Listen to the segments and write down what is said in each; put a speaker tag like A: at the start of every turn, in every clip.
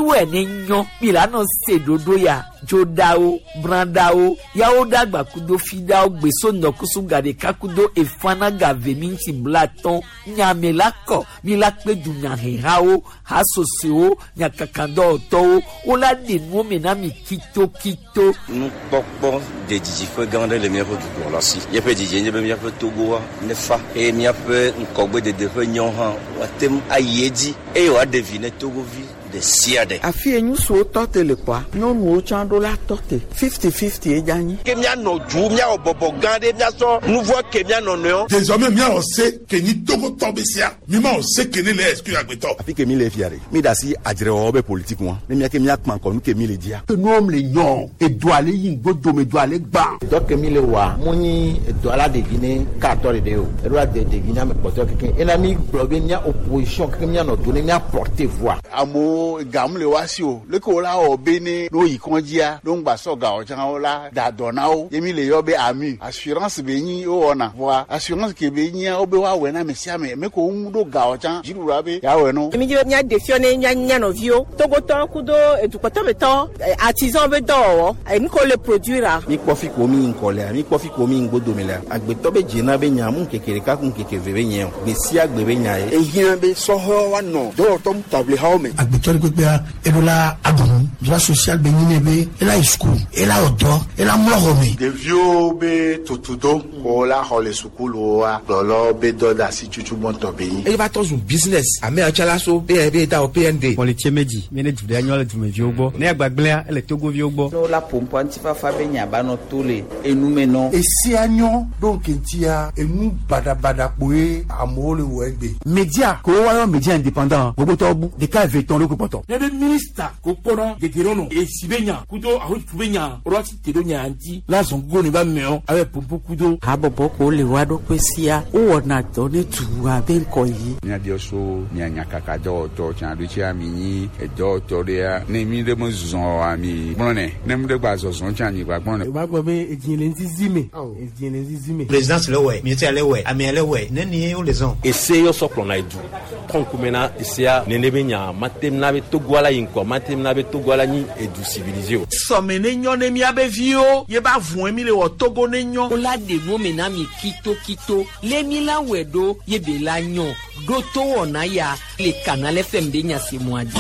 A: we ni nyo milano se dodo ya jodao brandao yao dagba kudo fidao gbeso nokusu gade kakudo efana gave minti blaton nyamelako milakpe dunya hehao hasoseo nyakakando to ola de no menami kito
B: nous pokpo de dijifo gande le mieux du pour là si y a peu dijé y a peu togo ne fa et y a peu nkogbe de nyon ha watem ayedi e wa deviner togo vi de siade
C: afi enyu so tote le kwa no nu o chando la tote 50-50 e jani
D: ke mia no ju mia obobo gande mia so nouveau ke mia no no
E: désormais mia on sait que ni togo tobesia mi ma on sait que ni le excuse agbeto
F: afi ke mi le fiare mi da si ajire obe politique won ne mi ke mi akman ko nu ke mi le dia
C: que nous le nyon et doit aller yin godo me doit aller gba
G: donc mi le wa muni doit la deviner 14 de o e doit deviner me poto keke e na mi blobe nya opposition ke mi no donner mi porter voix
F: amo gamle wasio le ko la obene no ikonjia don gba so ga ojan ola da donao yemi le yobe ami assurance be yin o ona voa assurance ke be yin obe wa we na mesia me ko do ga ojan jirura be ya we no
H: yemi je nya defione nya no vio togoto kudo edukoto beto artisan be do mi ko le produire
G: mi kofi ko mi nkole mi kofi ko mi ngbodo mele agbeto be jina be nya mu kekere ka kun keke be nya be si agbe be nya
C: e yin be so ho wa no do to table ha o me
I: agbeto ebola adon droit social benine ela school ela odo ela moromi
F: de vieux be totudo ko la hole school wa lolo be do da si chuchu monto be
J: e va to business ame achala so be da o PND
K: politie meji manage de annual du meji ogbo ne agbagblea ele togo vi ogbo
G: no la pompo antifa fa be nya ba no tole enu me no
C: e si anyo donc ntia enu bada poe amole wo egbe
I: media ko wa yo media indépendant gbogbo to bu de ka veton lo ko poto
A: nebe minister ko pono de gerono e sibenya kudo aho tubenya roti tedonya anti la zongo ni ba meo ave pompo kudo
C: abobo ko le wa do pesia o wona to ne tuwa be nko yi
F: nya dio so nya nyakaka do to chan do chi ami e do to dia ne mi de mo zon ami bonne ne mi de gba zon chan ni gba bonne
I: ba gbo be ejinle nzizime ejinle nzizime
K: présidence le we ministère le we ami le we ne ni o les on
D: essayer yo soplo na edu konkumena isia nenebenya matemna be togwala yinko matemna be togwala ni edu civilisé
C: somene nyon ne mi abe vio ye ba vun mi le wo togo ne nyon
A: ola de no mena mi kito le mi la wedo ye be la nyon do to wona ya le canal FM de nya se moadi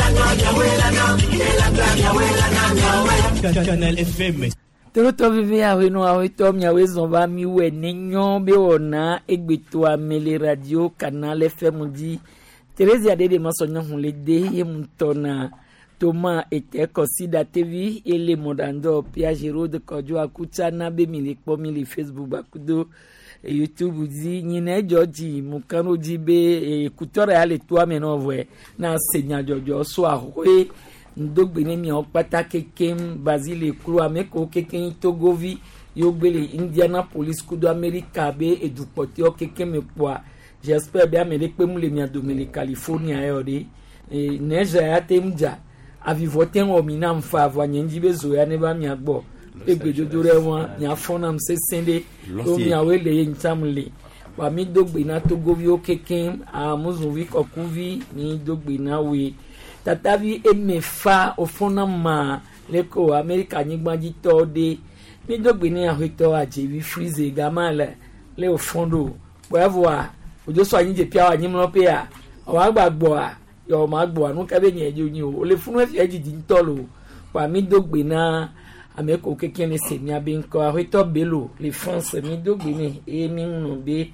K: canal FM
A: Toto vive a reno a retom ya wezon va mi we nenyon be ona egbeto amele radio canal FM di Teresa de masonyo hun le de ye mutona Thomas était considéré TV et les mondando Pierre Giraud de Kojo akuta na be mi le po mi le Facebook bakudo YouTube di nyine George mukano di be kutora ya le toi meno vwe na senya Jojo so ahwe ndogbene mi opata kekem Basile Kru ameko keken Togovi yogbele Indianapolis kudo America be edupote o kekem epoa j'espère bien me lekpe mu le mi adomele California yode neja ya temja avivoten o mina mfa avanye bezo ya ne ba mi agbo egbedodore won nya fona mse sende o mi awele ye ntamle wa mi dogbe na Togovi o keken amuzuvi kokuvi ni dogbe na we tatavi emefa ofona ma leko America nyigbanji to de mi dogbe ni ahito ajevi freeze gamala le ofondo wevoa ojo so anyi je pia wa nyimlo pe a wa gbagbo a yo ma gbo anu ka be nyen je oni o le funu e jiji ntolo wa mi dogbe na ameko keke ni se mi abinko ahito belo le France mi dogbe ni e mi nu be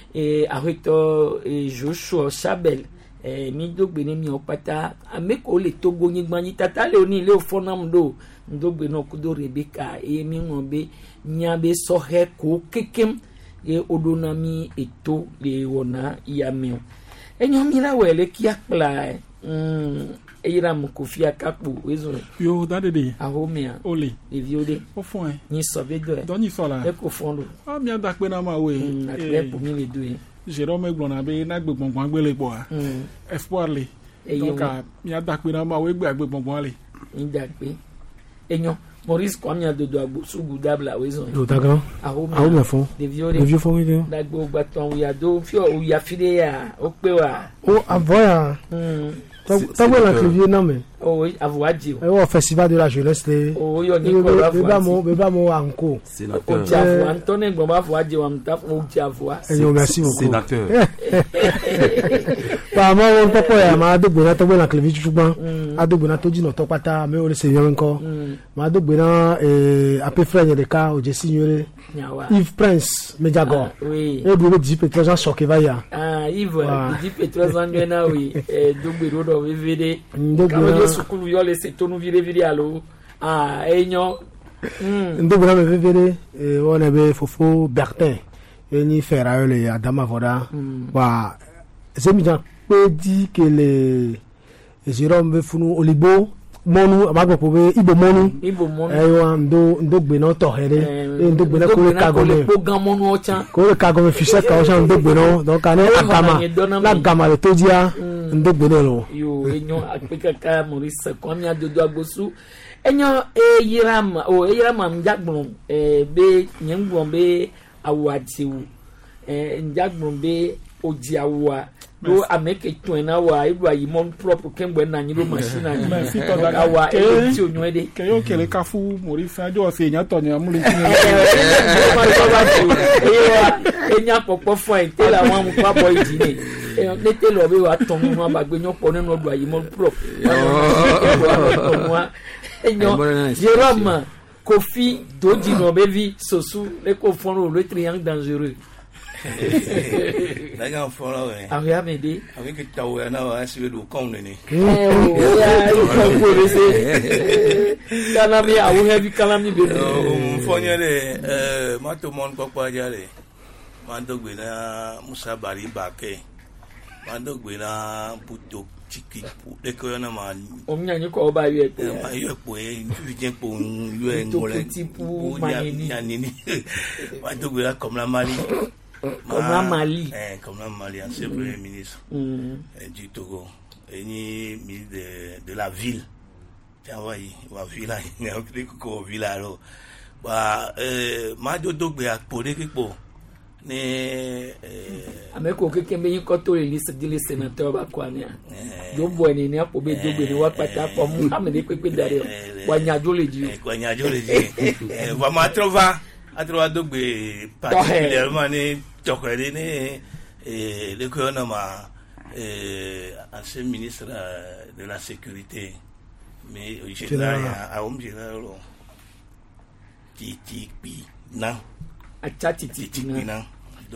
A: ahito Joshua Chabel mi dogbe ni mi opata ameko le Togo nyigbanyi tata le oni le ofonam do ndogbe no kudo Rebecca e mi nu be nyabe so he ko kekem e odonami eto le wona yamio enyo mira wele kiakpla eyira mukofia kapu wezo
L: yo dadede
A: ahomia
L: ole
A: le viode
L: ofon
A: ni sovedo
L: doni fola
A: e ko fondo
L: mi ada pe na ma we
A: e po mi le do e
L: Jérôme Egbon be na gbegbongbon gbele po espoir le donc mi ada pe na ma we gbe agbongbon le
A: mi da pe enyo Maurice Kwamia dodo agbo sugu dabla wezo
I: yo daga ahoma fon
A: de vieux
I: fon we
A: dagbo gbaton we ado fi o ya fide ya o pe wa
I: o avoya
M: T'as vu l'enclavier non mais.
A: Oh oui, Avoadji.
M: Au festival de la jeunesse les.
A: Oh yo Nicolas Avoadji.
M: Beba mo anko.
A: Sénateur. Antoine Ngoma Avoadji wa mtaf o Avoa.
M: Merci beaucoup.
D: Sénateur.
M: Ba mo won popo ya ma do gbona to gbona l'enclavier chuban. Ado gbona to jino to pata me o le se yan nko. Ma do gbona ape frère de ka o je signore. Yves Prince Mediago.
A: Oui.
M: Et bureau dit Petroza Sokevaya.
A: Ah, Yves dit Petroza ngena oui. Do bureau do vivede. Quand sukulu yo le setonu vire alo. Ah, enyo.
M: Ndo bureau me vivede on avait Fofo Bertin. Et ni faire le Adama Voda. Wa Zemijan peut dire que les Jérôme Funu Olibo monu amagbo pobe ibo monu eyo ndo gbe no to here ndo gbe na ko kagome ko kagome fise ka o san ndo gbe no donc ane agama la gama le tojia ndo gbe no
A: yo enyo apeka ka Maurice kwamia dodo agbosu enyo yirama mjagbon be nyengbo be awatiwu njagbon be ojiawa do ameke twena wa ibu ayi mon propre kembo na nyiro machine ani
L: ma fi to daga
A: awa e ti onyo de
L: keyo kele kafu mori fa jo fe nya to ni amule ti ni
A: enya popo fo ite la won mu pa boy ji ni e te lo be wa ton mu abagbe nyo po ninu do ayi mon propre enyo Jérôme Kofi Doji no bevi sosu le ko fon le triangle dangereux.
B: D'ailleurs, voilà, ouais.
A: Avec
B: que Taouya n'a pas essayé de comprendre.
A: Kalami, a vous vu Kalami bébé.
B: Fognere, moi tout le monde peut pas y aller. Mandogwena, Moussa Bari Baké. Mandogwena, Bouto, Tiki, Lekoyana Man.
A: On y a une coba yet.
B: Tu viens pour un Manini. Mandogwena comme la Mali.
A: Comme la Mali.
B: Comme la Mali, ancien premier ministre du Togo. Et ni ministre de la ville. Tiens, voyez, la ville, il y a un peu de ville alors. Bah, ma dogbe a posé quelque chose.
A: Avec aucun pays quand les listes de sénateurs va quoi ne do boine ne apo be do be wa pata po mu amede pepe dare wanyajo leji
B: va ma trova a trova dogbe particulièrement ne tokere ne le gouvernement ancien ministre de la sécurité mais général a général Titi na
A: Achati
B: Tina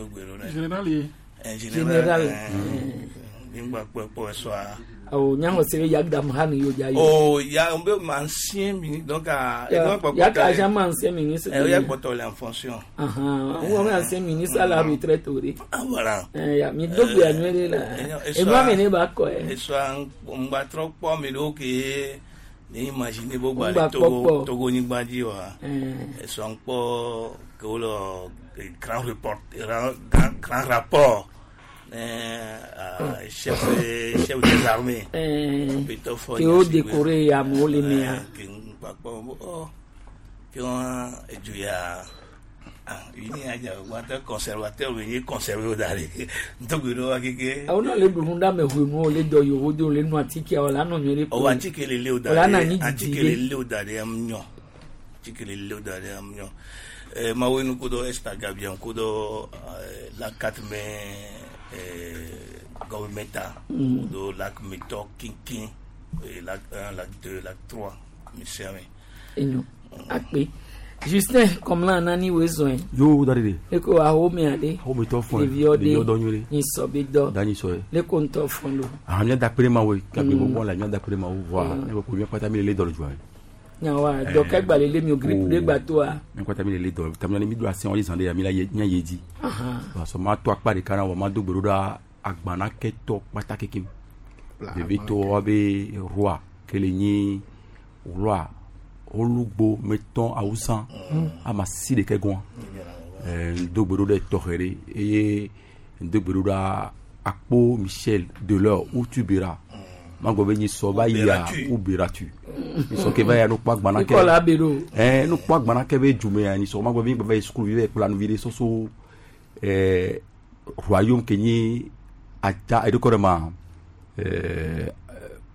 A: Général
B: Nimba pour soir.
A: Oh, nyango sere yagdam han yo jayi.
B: Oh, ya on be ancien ministre donc
A: ya ka jamais ancien ministre.
B: Il y a botolé en fonction.
A: On est ancien ministre à la retraite ori.
B: Ah voilà.
A: Ya mi dogu anwele la. E ma mene ba ko e.
B: E so on ba trop po mi do ke ni imaginer bo gba Togo ni gbaji wa. E so on po que le grand rapport chef des armées
A: qui ont décoré à Molémea
B: qui ont conservateur venu conserver d'aller donc
A: on a les blondas mais vous les do yo do les noitiki ala no nyere
B: o watiki le leo d'aller atiki le leo d'aller amnyo atiki le leo d'aller amnyo mawenu kudo Instagram kudo la 4 mai governmenta kudo la meto kinkin la 1 la 2 la 3 monsieur
A: eno akpe Justin comme là nani wezo
D: yo daride
A: eko a ho me ade
D: ho me to fon
A: le do nyure ni so be do
D: dani so
A: le konto fon lo
D: nya d'après ma we ka be bon la nya d'après ma voir ne ko bien pas tamile le do le joie
A: nyawa do ka gba le mi o grip de gba to a
D: en ko tamile le do tamile mi do asin on les ande ya mi la nya yedi so ma to akpa de kana wa ma do gboro da agbana ke to pataki kim de vito abe roi que le ni roi olugbo meton ausan ama si de kegon do gboro de tohere et do gboro da akpo Michel Delors où tu beras mango beni soba ya où beras-tu so ke va ya no pa gbana ke no pa gbana ke be jume ya ni so mango beni ba school vive pour la nouvelle so royaume kenyi ata edukorema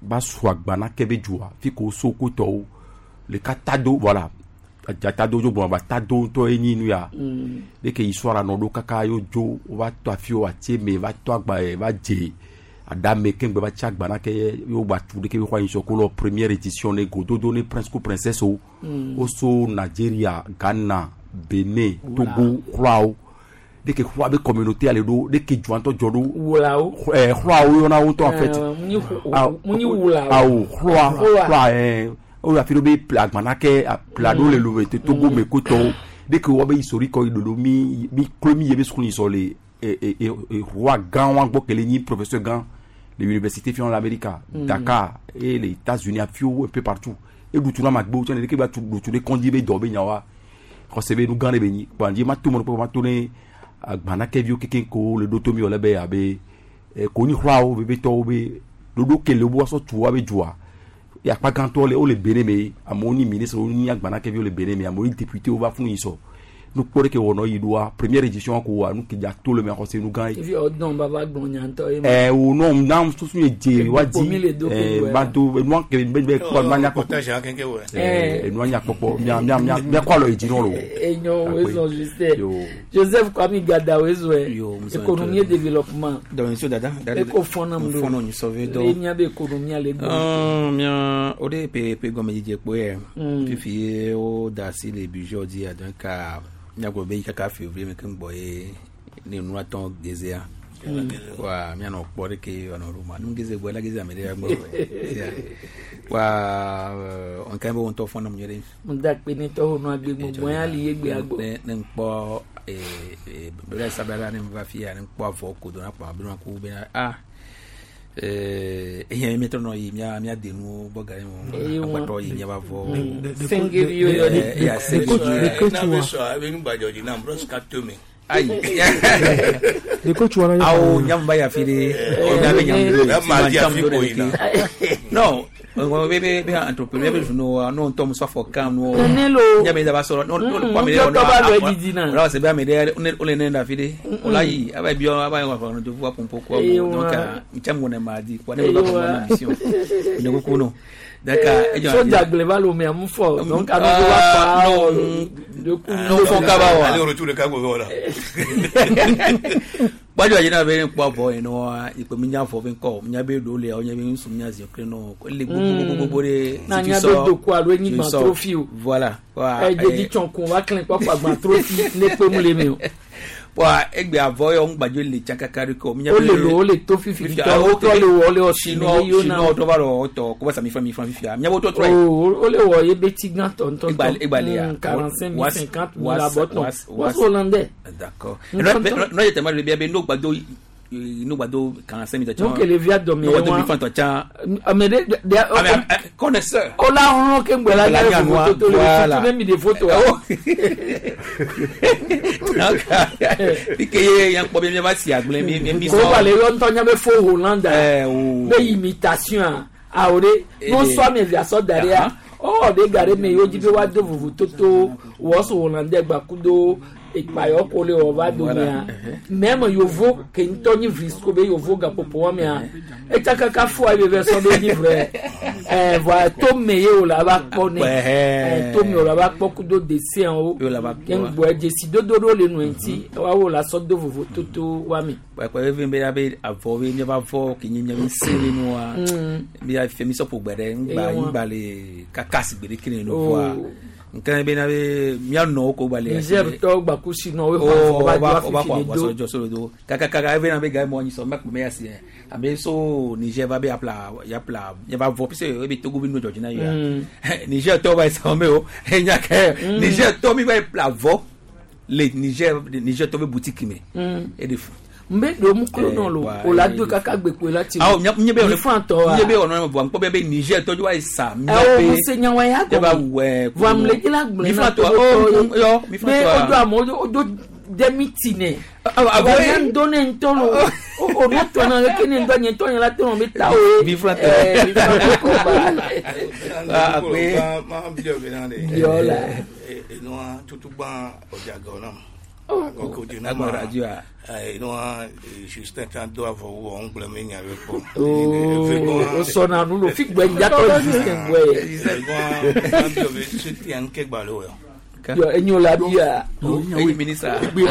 D: ba swagba na kebe jua fi ko so ko to le katado voilà jatado jo bon ba tado to eni nu ya de ke histoire no do kaka yo jo va to afio atie me va to agba va je adame kengbe ba chagba na ke yo ba tu de ke ko yin so ko lo première édition ne go do ne prince ko princesse o so Nigeria Ghana Benin Togo Kwao de que quoi be communauté ale do de que joanto jodo
A: wulao
D: kwao yo na wo to en fait
A: muni wulao
D: kwao o la filo be plagmanake plado le lo te Togo me koto de que wo be historique do mi klomi yebe skuni so le roi gan wan gbo kele ni professeur gan de l'université fion l'Amérique Dakar et les États-Unis a fio un peu partout et du tout na magbo tu ne que ba tout de kondibe do be nyawa recevez nous gane beni bandi ma tout mon pour ma tourner agbanake vio keken ko le dotomi ole be abe ko ni hwao be to be dodo kele bo so tu abe jua ya pa ganto le o le bene me amoni ministre o ni agbanake vio le bene me amoni député o ba fun iso nous pour que wono yidwa première édition ko wa nous ki ja to le me ko se nous gan
A: vi odon baba gbonyanto
D: o no nam so sun eje waji ba do no ke be ko manya ko no nya popo mia ko lo eji no lo
A: enyo wezo juste Joseph Kwame Gada wezo économie développement
J: donc so dada
A: ko fona
J: mdo ni sauver do
A: mia be économie le do
J: mia o de pe gomme je po fifi o da si le budget di donc nyago be kaka février me kan boye ni no aton gezea wa mi no pore ke ono ruma nu geze bo la geze me de agbo wa on kan bo on to fona mnyere
A: munda pe ni to no agbe gbogbo ya li yegbe agbo
J: ne npo bele sabara ni va fia ni npo avo ko do na pa bi na ko be eyan metro no yi mia denu bogare mo apato yi nya bavo
A: sengiri yo
J: ya sengiri
E: na be so abi ngba joji na bros katome
J: ai
M: de coach wana
J: au nyamba ya fili na be nyamba
E: ma dia fi ko ina
J: no bebe entrepreneur be no tom so for cam no nyamba da ba so no kwa me no la se be me de o le nenda fili o la yi aba bi o aba wa no do fu pompo ko donc mchamgo na madi kwa ne ba ko na mission ne ko no daka
A: so jagle valo me amfo donc anu wa pa
J: no fo ka ba wa
E: ale ro tu le ka go wala
J: bajo ajina be npo bo eno ipe mi nya fo be nko nya be do le o nya be nsum nya zi okre no le gbogbo de
A: na nya be do ko alo ni ma trophy
J: voilà
A: wa e je di chonkun wa clean papa gba trophy ne pe mu le mi o
J: wa egbe avoyo ngbajo le chankakari ko mi nya be
A: o le to fifi to le wo le o
J: sino to ba ro to ko ba sa mi fa fifi mi nya bo to try
A: o le wo ye be tigan ton
J: egbale ya
A: 45 50 la boton was hollandais
J: d'accord no ye tema le bia be no gbado no gbado 45 minutes
A: donc le via dormir
J: no de fanta cha
A: mais de
J: connaisseur
A: o la ron ke ngbe la photo to le même des photos
J: Ike yan po be mi ba si agblen mi so
A: ko ba le ron to nya be fo Hollande be imitation a ore non so me via so daria de gare me yo jibe wa do vuvu toto wo so Hollande gba kudo ipayo ko le o va do mia même yo vo ke ntoni visco be yo vo ga popo mia e takaka fo a be version be livre va to me yo la ba pone to me la ba pokudo dessin o ken bo e desi dodo le no enti wa wo la so do vuvu toto wa mi
J: pa even be abe avowe ni ba vo ke nyinya mi sele no a bi a femi so po gbere ngba le kakasi gbere kini no vo nkan be na be mia no ko bale
A: Niger to gba ku si no we ho ba
J: so jo do kaka be na be ga mo ni so mak me asi abe so Niger va be apla ya va vo pise e be Togo bi no George na ya Niger to ba so me o enya ke Niger to mi ba apla vo le Niger to be boutique me e de
A: mbe do mu ko no lo o la do kaka gbe pe lati
J: nye be ono bo npo be Niger to jo wa isa mi
A: be o se nya wa ya go
J: ba we
A: wa mle gila gbe
J: mi fa to yo mi fa to
A: o do amo o do demitine abo yan donne ntolo o no to na ke ni ndo nyen to nya la to no be ta o
J: mi fa to
E: ma bi o be na de
A: yo la
E: no tutu gba oja go na
J: radio
N: Justin quand doit avoir on blâme il y avait pas
A: son anu lo fi gbe ya to Justin gbe
N: c'était un quelque balo
A: yo enyo la bia
J: oui ministre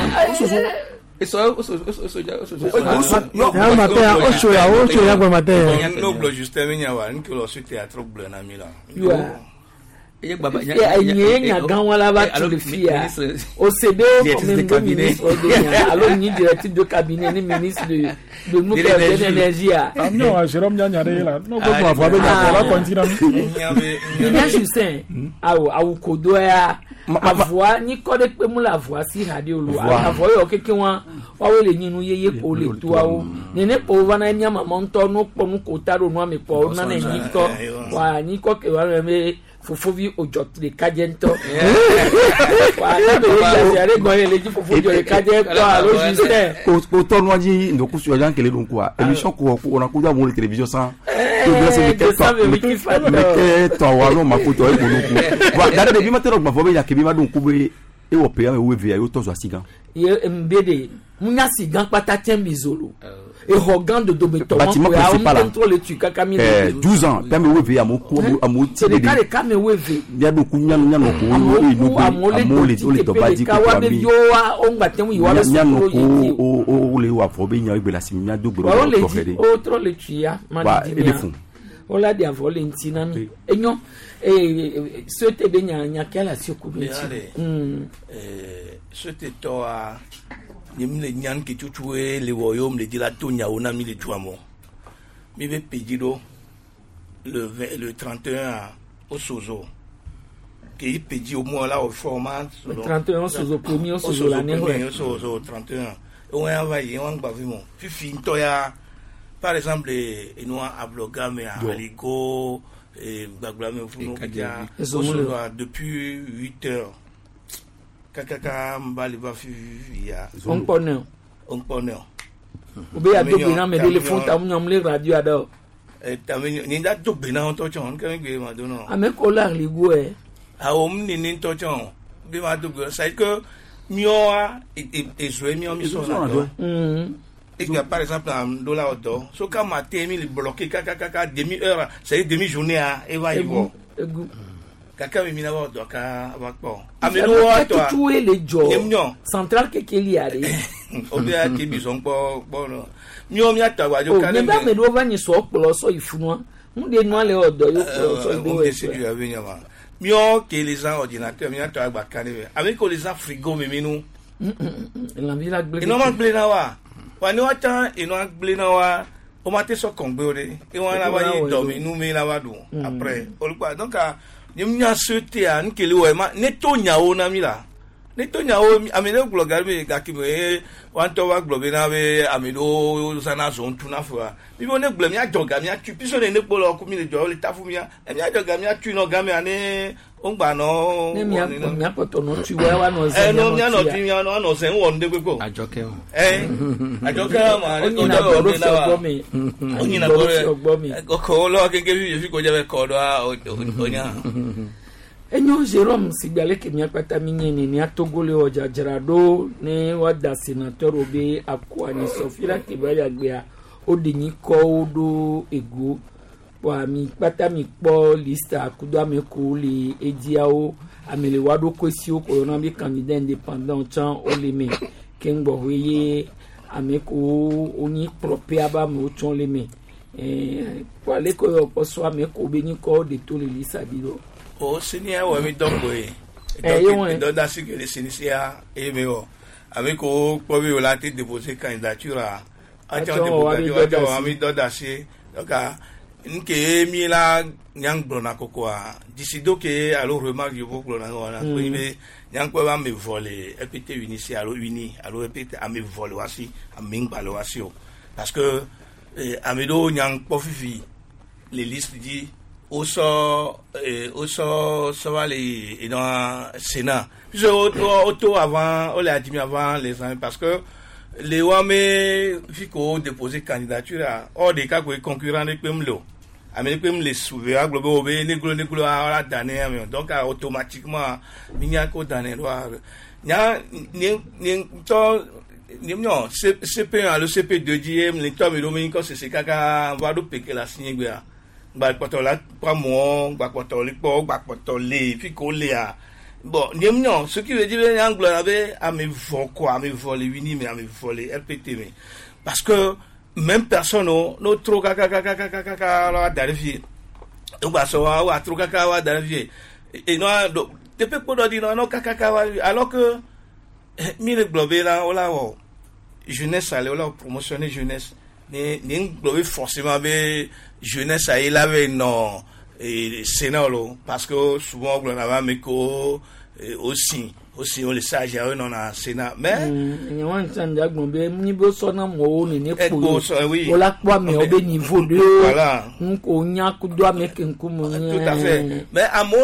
N: noble Justin Minyawa que lo c'était à trop blâme ami là
A: nya ganwala ba to le fia OCD comme ministre alors ni directeur de cabinet ni ministre de l'énergie
L: non Jérôme Nyanyare là non ko ma fa be la continue
A: ni Justin awu kodo ya voix ni ko de pe mu la voix si radio lo la voix yo keke wa we le nyinu yeye ko le to awo ni ne po wa na nya mama nto no po nu ko taro no ame po na na ni ko wa ni ko ke wa me fofovi ojot le kajento wa na be ya re go le ji fofovi le kajento alo Justin
D: ko to no ji ndo ku so jan kele dun kwa émission ko na ku ja mo le télévision sans to bien c'est que to wa no makoto e bonuku wa dare de bi matero gba fo be ya ke bi ma dun ku be e wo pe ya we via yo to so asigan
A: ye mbede munya sigan pata tembizolo et Hogan de Dobeton
D: bâtiment principal
A: contrôle tu kakami
D: 12 ans tami wewe ya moku
A: c'est le cas de kame wewe
D: ya do kunya no amole to le to baji ko
A: ami yo wa on batem yi wa
D: o le wa fo be nya ibe la simia do gboro to fede
A: o tro le tuya
D: mani
A: o la dia Valentina mi enyo souhaite be nya kala sikubi
N: souhaite to a nimle nyan ki tutuwe le royaume le dila tonya ona mi le tuamo mi be pedido le 31 au Sozo qui pedi au moins là au format
A: le 31 Sozo premier Sozo l'année
N: ouais Sozo 31 on va y on va vraiment fifi toya par exemple et nous abloga mais aligo et baglame funo kia depuis 8 heures kakaka mbali ba fi ya
A: on ponel obe ya dobe na me le fon ta nyom le radio ada
N: tamini ni da dobe na on to chon kan gbe ma do no
A: ame ko la ligo e
N: a o ni to chon be ma dobe c'est que mioa et jouer mio mi so na do et par exemple en dollar odo so ka matin mi le bloquer kaka demi heure c'est demi journée à eva ivo kaka mi na do ka wa po amelo wa to
A: tu e le jo central ke li ari
N: obi a ti bi so npo no mi o mi atawa jo ka
A: le ba me do va ni so plo so ifunu mu de no ale odo yo so
N: do e se du avenya ma mi o ke les gens ordinateur mi atawa gba kan ni avec ko les gens frigo mi minu
A: la villa gble
N: no ma gble na wa ni wa tan ino gble na wa o ma te so kon gbe ore e wa na wa ni do mi nu mi na wa do après olùpa donc nimnya souhaité à nkele we ma neto nyawo na mi la neto nyawo amene blogar be gakime wanto wa globe na be amelo sana so ntuna fo mi bo ne glem ya joga mi atu piso ne polo ku mi le jo le tafu mi ya mi joga mi atu no game ane ongba no
A: ne mi apoto no tu wa no se
N: no mi no tu mi no se won de gbo
J: ajoke
N: ajoke ma ne ko do na wa oni na go mi ko lo ke fi ko je be ko do onya
A: enyo Jérôme Sigbale ke mi apata minyene ni atogole oja jarado ne wada sénateur obe akwa ni Sofira ke bari agbea odinyi ko odo ego wa mi pata mi po lista akudo ameko le ejiao amele wado kwesi o corona bi candidat indépendant chan oleme kengbo hoye ameko oni propre aba mo chon leme kwa le ko poso ameko be ni ko de to le lista dilo
N: o senior wa mi dongo do da si que les initiés et meo avec o po bi o la te déposer candidature a mi do da si donc nke mi la nyang blona kokwa disido ke alo remarque je vous blona wana ko ibe nyang ko ba me voler epete unisi alo epete a me voler wasi a ming balo wasi parce que amedo nyang pofifi les listes dit au sort ça va les dans Sénat puis auto avant on l'a dit avant les ans parce que les hommes fico déposer candidature hors des cas concurrent de Pemlo avec Pem les souverains globaux négro à la dernière donc automatiquement il y a qu'au dernier nya ni to ni no CP1 le CP2 le to mi do mi ko se kaka va do peke la signé gbe a gba poto la 3 mois gba poto le po gba poto le puis ko le a bon ni non ce qui veut dire en anglo avait à me voler vini mais à me voler rpt mais parce que même personne no trop kaka la d'arriver donc ba so wa trop kaka wa d'arriver et non te pe ko do di non kaka alors que mille globé là on la jeunesse aller on la promotionner jeunesse ni globé forcément be jeunesse aí là non et Sénat parce que souvent on avait mais aussi on le sage on a Sénat mais
A: ni wan tanda gbon be ni bo so na mo ni ne ko o la po me o be niveau de
N: voilà
A: nko nya ku do ameke nku mo
N: tout à fait mais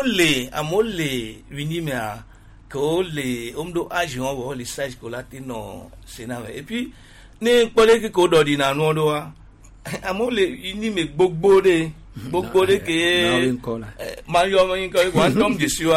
N: amole vini mais que les hommes de âge on les sage ko la non Sénat et puis ne pole ki ko do di na no do amole ini me gbogbo de ke mario yin ko wan tom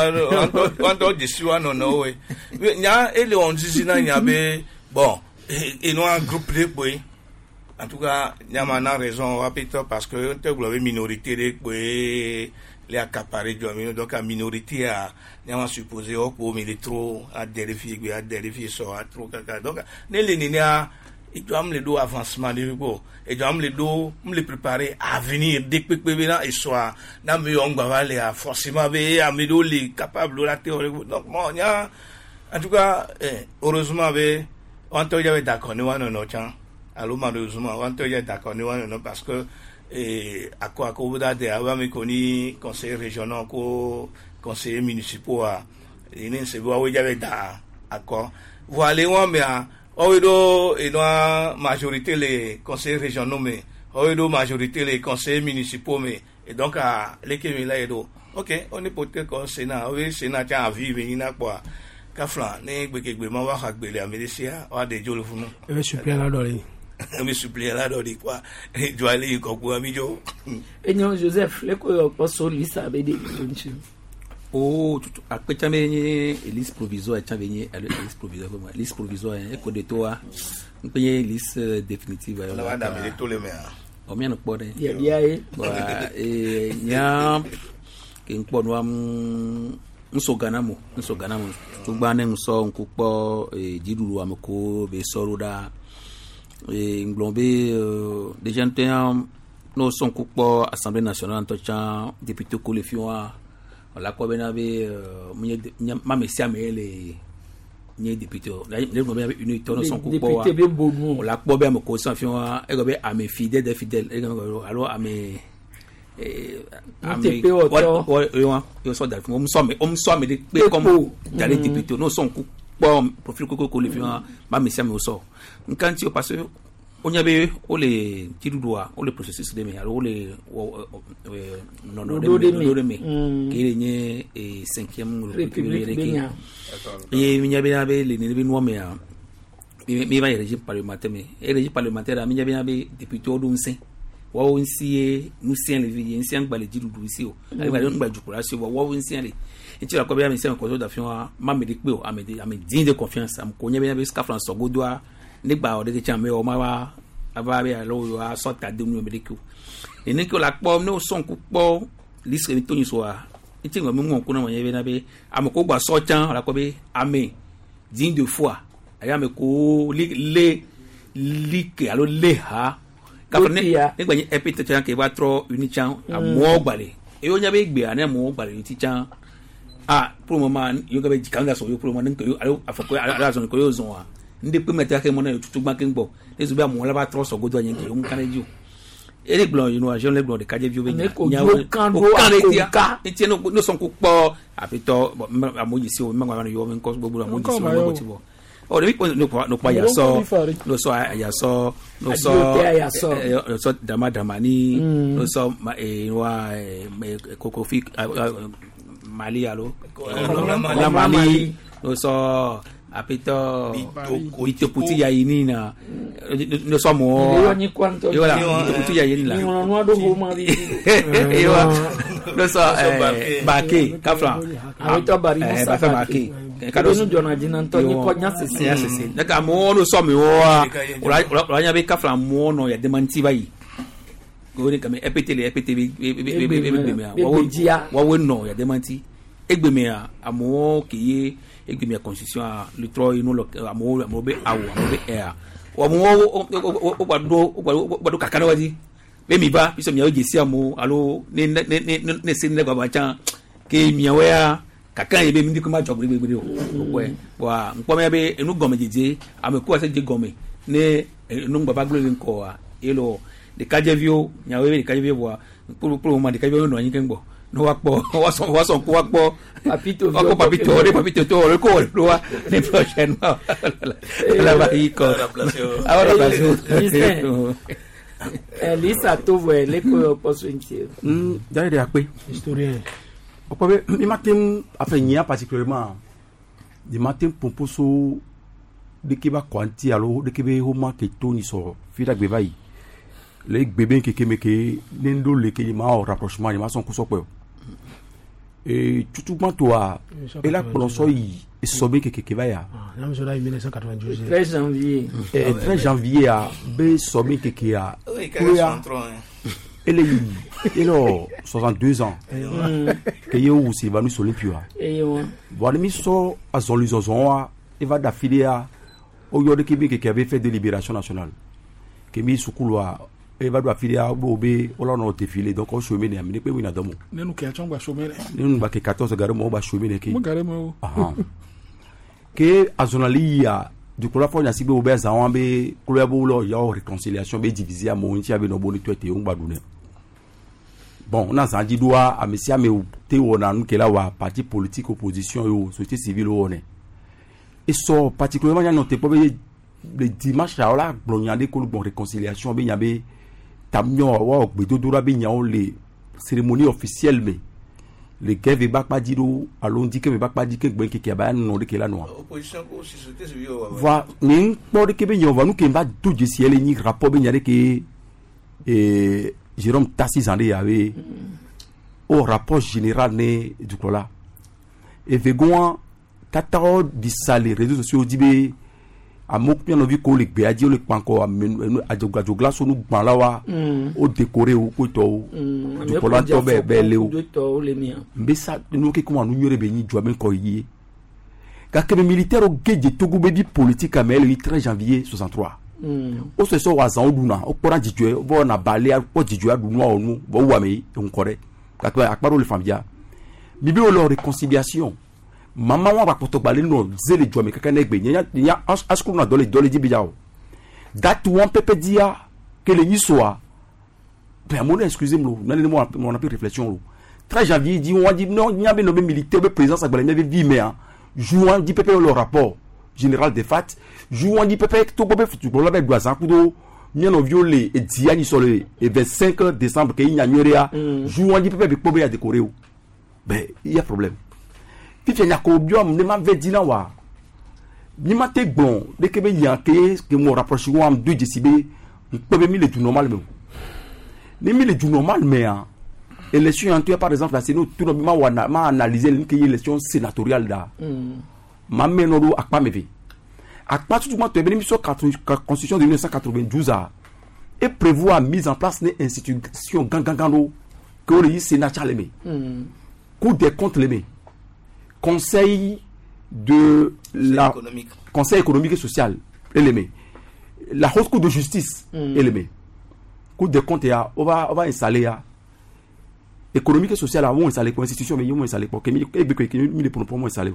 N: de siwa no we nya ele on sisi na nya be bon et no un groupe de boy en tout cas nya mana raison rapidement parce que te globe minorité de boy les accaparés de donc la minorité a nya supposé au pour mais trop à dériver so à trop caca donc ne les nina il doit me le do avancement de go et doit me le do me préparer à venir dès que là et soit na me on va aller forcément be à me do les capable la théorie donc moi en tout cas heureusement be on te y avait d'accord nous non tiens alors malheureusement on te y avait d'accord nous non parce que à quoi qu'on voudra de avant me connait conseiller régional ko conseiller municipaux et ne se voit où il y avait d'accord voilà on mais oido et la majorité les conseillers régionaux mais oido majorité les conseillers municipaux mais et donc à l'équipe là edo OK on est peut-être comme Sénat oui Sénat tient à vivre ina quoi kafla ne gbegbe ma wa hagbele amedesia wa de jolo funu
M: e suppléer là dori
N: me suppléer là dori quoi e jo ale ko ko mi jo
A: enyo Joseph le ko so lisa be de tonchi
J: oh après tu as une liste provisoire tu as une liste provisoire liste provisoire et que de toi une liste définitive
N: là va d'amener tous les maires
J: au mien pas de
A: il y a
J: et nya kin po no nsoganamo tu bane nso nkupo jiduru amko be soroda nglombe des gens no son kupo assemblée nationale to cha député ko le fiwa la ko bena be ma mesia me le ni député le mo be une tonne son ko bo la ko be am ko san fi wa e go be am fidèle des fidèles e go alors am yo so that mo so me de pe comme dans les députés no son ko profil ko le fi wa ma mesia me so nkan ti o parce on y avait les tirudoa le processus de mais alors les non de qui est et 5e république et il y avait les noms mais va régime parlementaire mais régime parlementaire il y avait député odunsin wa onsie musien le vie ancien ba le tirudo ici o ali ba ngba jukura si wa onsie le et tu la ko bien mais c'est un cause d'affection ma me de pe o ame digne de confiance am ko nyebe ska France godoa nígbà o de chambe o ma wa aba be alo wa sota de nu mediku eni ko la po no son ku po liste ni toni so a iti ngo mu ko na mo yebe na be am ko gba so chan la ko be amen digne de foi aya me ko li ke alo le ha ka ne nígbà ni epite chan ke ba tro uni chan amo gbale e o nya be gbe ana mo gbale ti chan pour le moment yo ga be jikanga so yo pour le moment ko alo afako ala zo ko yo zo a ndi pe meta ke mona tutu gba kengbo ezu be mo la ba tro so godo yen ke o kan ju ele blon you know jeune le blon de kaje vieux nya o kan ka eti no son ku po apito amoji si o me ngwa yo men ko gbogbo amoji si o ti bo o de no pa ya so dama ni no so wa kokofi mali alo la mali no so apito puti ya inina no somo yo la puti ya inina
A: no do ho ma di
J: yo no so bake kafla
A: apito bari
J: bake
A: kado nu jona jina nto ni ko nya sese
J: daga mo no so mi wo ora nya be ka fra mo no ya demanti bayi go ni kame epetele wa we no ya demanti egbeme amo kiye egbeme constitution le tro inu lo amo be air wa mo o kakana wadi be mi ba biso mi o jesi amo alo ne sin le baba chan ke mi awea kakan ye be mi ko ma job gbe o wa npo me be enu gome jeje ame ko se je gome ne enu baba gbe nko wa elo de kajevio nyawe de kajevio wa pro ma de kajevio no yin kengo no wa po wa so ko wa po papito to ko lo wa ne prochaine la va y ko ahora pasó
A: Elisa to ve le ko opportunité
D: d'ailleurs de akpe
M: historien
D: o ko be mi matin afenya particulièrement di matin pomposo de kiba kwanti alo de kibe homa ke toni so fida gbe bayi le gbebe ke kemeke nendo le ke ma o rapprochement ma son ko so pe et tout toi et la plonso yi sobe ke vaya
M: nam so da 1992
A: 13
D: janvier a be sobe ke ya ele elo 62 ans que yo aussi va nous olympia voilà mi so azolizozon et va d'affilier au yode qui avait fait de libération nationale que mi sukulwa et va d'affilier au be on a défilé donc on chemin ne amine pe wina domo
L: nenu ke achongwa chemin
D: nenu ba ke 14 garemo ba chemin ke
L: garemo
D: que azonali ya du ko la fo nya sibe o be za wan be ko le bo lo ya réconciliation be diviser mo nti abe no bo ni twete on gbadune bon on a zanji doa a mesia me te wona nu ke la wa parti politique opposition yo société civile wona et so particulièrement ya noté po be le dimanche la blonyande ko bon réconciliation be nyabe tamnyo wa gbedodora be nyawo le cérémonie officielle mais le gave bakpa diro alondi ke bakpa di ke gben ke ba no de ke la no
N: opposition ko société civile
D: va nin po de ke be nyawo nu ke ba do je ciel ni rapport be nyare ke Jérôme Tassi Zandé avait au rapport général né du Kola et vegoan tatao di sale réseaux sociaux dibe amok bien vu ko le gbe adi le panko a jogla so nu gbalawa o décorer o ko to du Kola to be le o mbesa nu ke kuma nu nyore be ni joaben ko yi ka ke militaire o geje togo be di politique amel le 13 janvier 63 o se so wa zan oduna o pora jijue bo na bale o jijue adunu onu bo wa me nkore ka to akparo le famia bibi o leur réconciliation mama wa rapoto bale no zele jome ka kana egbe nya askuru na dole dibijao that one pepe dia que le yisoa ben mon excusez-moi non on a plus réflexion 13 janvier dit on dit non nya be no be militaire be présence agbale nya be vi me hein jouant dit pepe le rapport général des fat jouant dit pepe to bobe football la be doazan kudo miano violé et diani sur le 25 décembre que nya nyorea jouant dit pepe be pobe a décorer ben il y a problème fifi nya ko biom ne ma vedina wa ni ma te bon de ke be yanke que mo rapprocher wa am 2 décibels pepe mi le tout normal même ni mi le tout normal mais élection en par exemple là c'est nous tout normalement ma analyser l'élection sénatoriale là ma menoro akpa meve akpa tout monde te sur constitution de 1992 et prévoit mise en place une institution gangangano que le sénat chaleme cour des comptes leme conseil de la conseil économique et social leme la haute cour de justice leme cour des comptes ya on va installer ya économique et social on installer pour institution mais on installer pour que mi le pour installer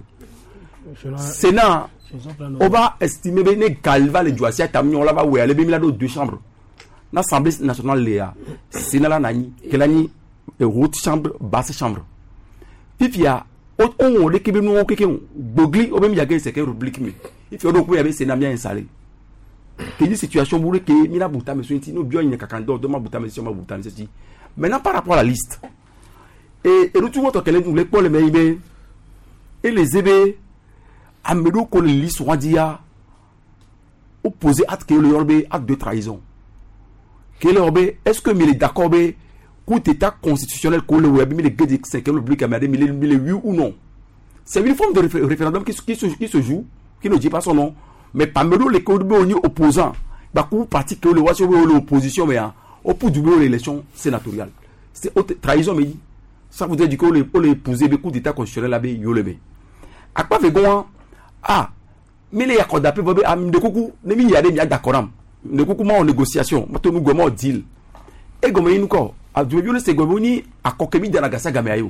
D: Sénat, on va estimer que Galva le Joasia Tamio là va où elle est là 2 chambres. L'Assemblée nationale Léa, Sénat la nani, que l'année haute chambre, basse chambre. Pifia, on le Québec nous quelqu'un, Bogli, au même Yagé, c'est que République mais. Il faut donc y Sénat bien installé. Que une situation boule que Mina Bouta, monsieur Intino, bien il y a Kakando, demain Bouta, monsieur Bouta, ceci. Maintenant par rapport à la liste. Et nous trouvons que les Paul et les ébés. Amédo ko li soadia opposé à que le yorbe acte de trahison. Que le yorbe est-ce que il est d'accord be coup d'état constitutionnel ko le web mi le gedi 5e république américaine mi le oui ou non. C'est une forme de référendum qui se joue, qui ne dit pas son nom, mais parmi les opposants, beaucoup parti que le voit sur l'opposition, mais au bout de l'élection sénatoriale. C'est haute trahison, mais ça voudrait dire qu'on les épouser beaucoup d'état constitutionnel là-bas, yolebe. À quoi fait qu'on mais les accords d'appel, de coucou, ne m'y a des d'accord, de coucou, en négociation, maintenant nous gommons deal. Et comme nous quoi, à du viol, c'est comme ni à Kokemi de la Gassa Gaméayo.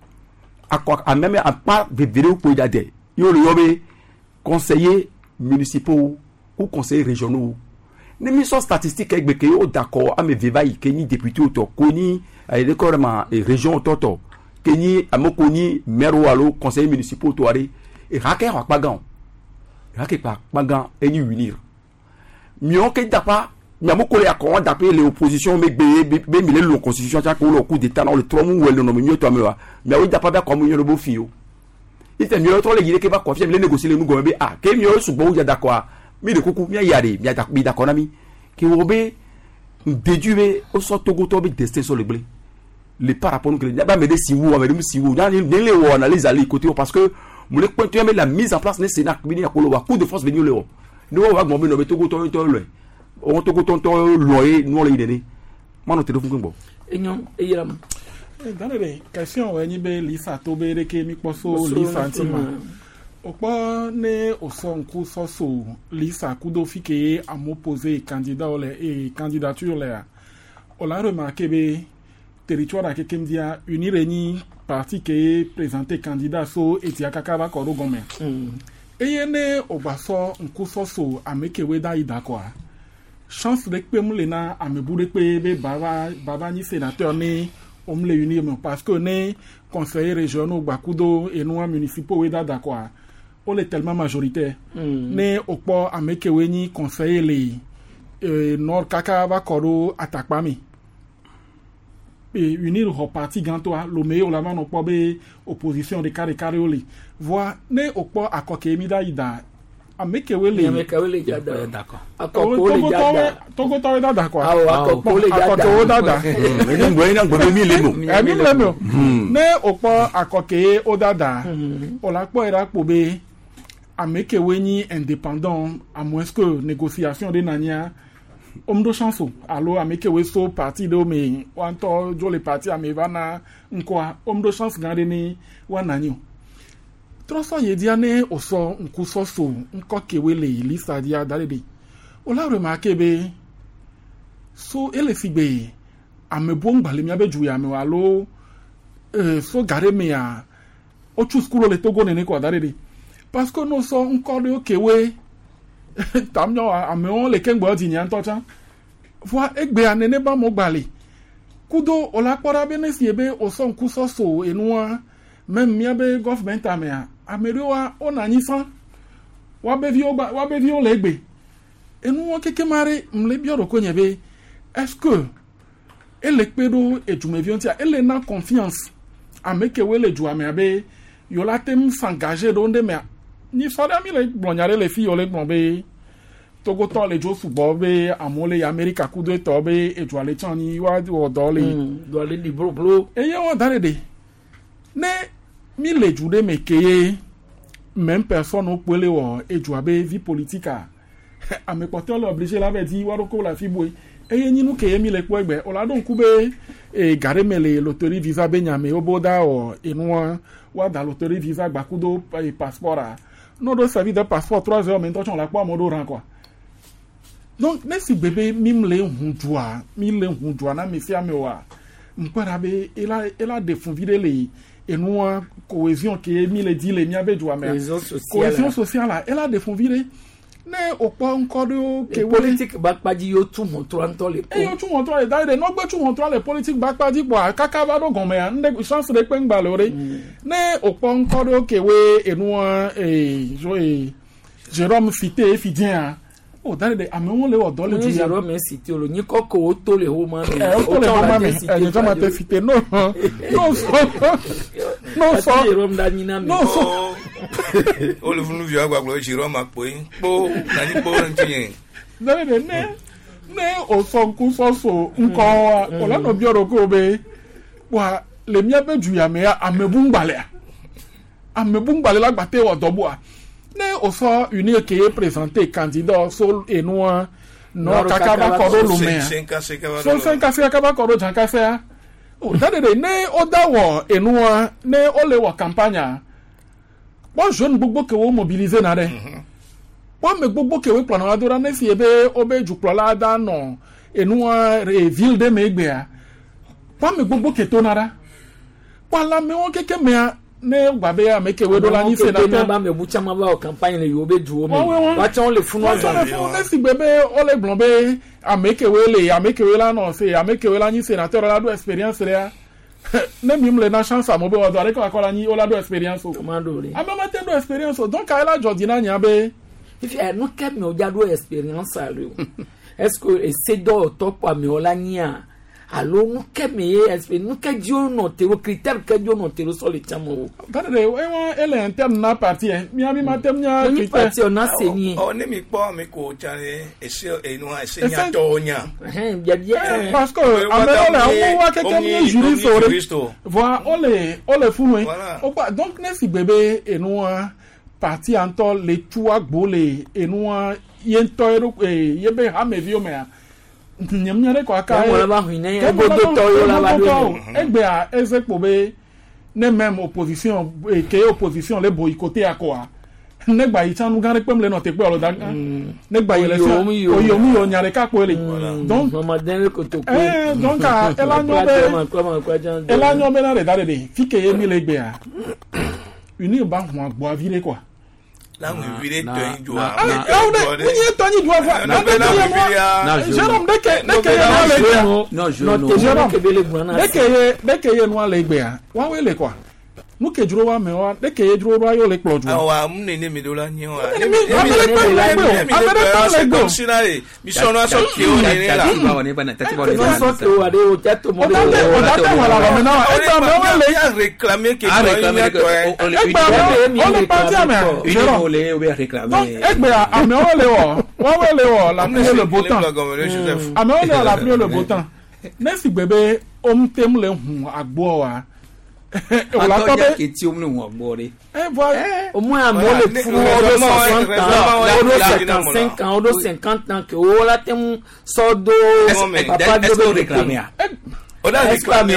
D: À même à part de vidéos pour y aller. Yo le yobé, conseillers municipaux ou conseillers régionaux. Les missions statistiques avec Bekeyo d'accord, à mes vivailles, Kenny député auto, Koni, à l'école région auto, Kenny, à Mokoni, maire ou allo, conseillers municipaux toaré, et Raker à Pagan. Raker à Pagan, et y unir. Mieux que d'apa, Yamoko les accords d'appeler les oppositions, mais bémilé la constitution, ça qu'on le coup d'état dans le 3 mois, le nom mieux toi, mais oui, d'apa bien comme le beau fille. Il fait mieux trop les guider qui va confier, les négocier les nous gombe, ah, qu'est mieux sous bon, il y a d'accord. Mais le coucou, il y a des, il y a d'accord, ami, qui obé, déduit, au sort Togo, Togo, destin sur le blé. Les parapons que les n'a pas me si vous, avec si vous, dans les analyses à l'écouter, parce que, vous les pointez, mais la mise en place des Sénat, venir à Koloa, coup de force, venir le haut. Nous, on va gomber, mais Togo, Togo, on te contente loyer, nous on l'a idée. Moi, notre téléphone, bon.
A: Et non, et il a.
L: Dans les questions, on y a Lisa Tobé, qui est Mikposo, Lisa Antima. Okpa ne osonku soso Lisa Kudofike à m'opposer candidat et candidature là. On l'a remarqué be territoire à quelqu'un dia unireni parti qui présenté candidat so etiakaka koro gome. Et yene obaso nku soso amekewe da idakwa. Chance de que mulena amebure pe be baba ni sénateur ne omle unir parce que ne conseillers régionaux bakudo et nous municipaux weda dakwa. On est tellement majoritaire. Ne okpo amekeweni conseiller les nord kaka va koro atakpami. Et unir au parti gantoa le meilleur la main okpo be opposition de carré oli. Voir ne okpo akokemi da ida amekewele
A: jada d'accord.
L: Togo tawe da d'accord.
A: Akokole
L: jada.
D: Mais ngoy na ngobe mi lemo.
L: Ami lemo. Ne okpo akoke odada. Ola kpo era kpo be amekeweni indépendant à moins que négociation de nania omdo chanso allo amekewe so parti de me wanto jo le parti amevana nkwa omdo chance gande ni wananyo troso yediane oso nkuso so nkokewele lisa dia dalede ola remarquer be so ele figbe amebon gbale mi abeju ya me walo so gare me ya ochu school le togo nene ko dalede parce que nous sommes encore de Kewe, Tamio, Améon, les Kengbo, Dignan, Tocha. Vois, Egbe, Anene, Bamobali. Kudo, Ola, Pora, Benesiebe, au son Kusoso, et nous, même Miabe, Government, Amea, Ameroa, Onanifan, Wabevio, Legbe. Et nous, Kekemare, Mlebio, Konyebe, est-ce que, elle est pédo, et tu me viens, elle n'a confiance, à Mekewe, le Jouameabe, Yolatem s'engager dans des mers. Ni fada mi le blonyare le fi ole gbonbe togo to le jo football be amole America ku de to be e jo ale chan ni wa do le
A: do le di bro
L: e ye won dare de ne mi le jude me keye même personne au pele wo e jo abe vie politique a ame porteur le obligé la be di wa ko la fi boy e ye nyinu keye mi le po egbe ola don ku be e gare mele loterie visa be nyame oboda o enu wa da loterie visa gbakudo e passeport a non de servir de passeport 3 heures maintenant on la pas modo ran quoi donc ne si bébé mimle hunjua na mesi amewa mpara be ela défonvire les et nous cohésion qui mi le dit les miabe joa mais cohésion sociale là ela défonvire ne okpo nkodo
A: ke politique bakpaji yo tu montrant les
L: e yo tu montrant les d'ailleurs no gbe tu montrant les politique bakpaji bo kaka ba do gon me nde chance de pe ngba lore ne okpo nkodo ke we enu Jérôme Fité Fidien o dare de amon le odo le
A: Jérôme Cité lo ni koko o to le ho ma me
L: o to le ho ma me e jo ma te Fité no so
A: Jérôme Danina me
N: o le funu vi agba glo Jérôme apo po na ni po ntien
L: dare de ne o so ku so nko o la no bi oro ko be wa le mi abeju ya me amebu ngbale amebungbalé la gbate wa doboa ne oso uni ke présenter candidat sol enua no kakaba koro lume so senka kaba koro janka se o dade ne odawo enua ne ole wa campagne bon jeune gbogbo ke wo mobiliser na re bon me gbogbo ke we plan adora ne fi ebe obe juklola da no enua ville de megbea bon me gbogbo ke tonara wala me won keke me ne gbabe ya meke we dola ni senateur
A: ba me bucha ma ba o campagne le yobe duo me wa cha on le funu azan
L: ne si gbebe o le blombe ameke we la no se ameke we la ni senateur la do experience le ne mi mle na chance a mo be o do re ko akola ni o la do experience o
A: commando le
L: ama te do experience o donc ala jodina nya be
A: if I no ke me o ja do experience a le est-ce que c'est do top a me o la nya alors nous nous no te critère que Dieu no te sur le chamo
L: dade elle interne na parti mi ami matem nya
A: critère parti on a saigné
N: on ne mi pas me ko chane et nous enseignant tonya
L: bien parce que on wa quelqu'un juriste voilà on le fou donc ne si bébé et nous parti en les toua bolé et nous yento yebe ha me viome nyamnyare kwa ka
A: wala ba hine e bodo to yo la ba do
L: egbe a ezekpo be ne même opposition ke opposition le boycotter akwa ne gba itanu gan repem le no te pe oro da ne gba election oyomi yo nyare ka po ele donc
A: mamadele ko to ko
L: donc elanyo be na re dare de fike yemi le gbe a uni ba hu agbo avire kwa
N: la mu vire to injua
L: ni to ni jua fa na Jérôme deke ye no ale gbe a wa we le kwa nu ke juro wa me wa deke ye juro wa yo le ploju
N: wa mu ne mi do la nyi wa
L: mi
N: sinare mi sono aso ke o ni la
A: so ke o ade o teto mo le
N: réclamer que
L: on le réclamer egbe a me o le wo la pluie le beau temps a me o le la pluie le beau temps nesi gbebe o mtem le hu agbo wa
J: o la to be ti o mu hu agbo re
A: au moins mo le fou o do 50 ans que o la tem so do papa do réclamer
N: on a réclamé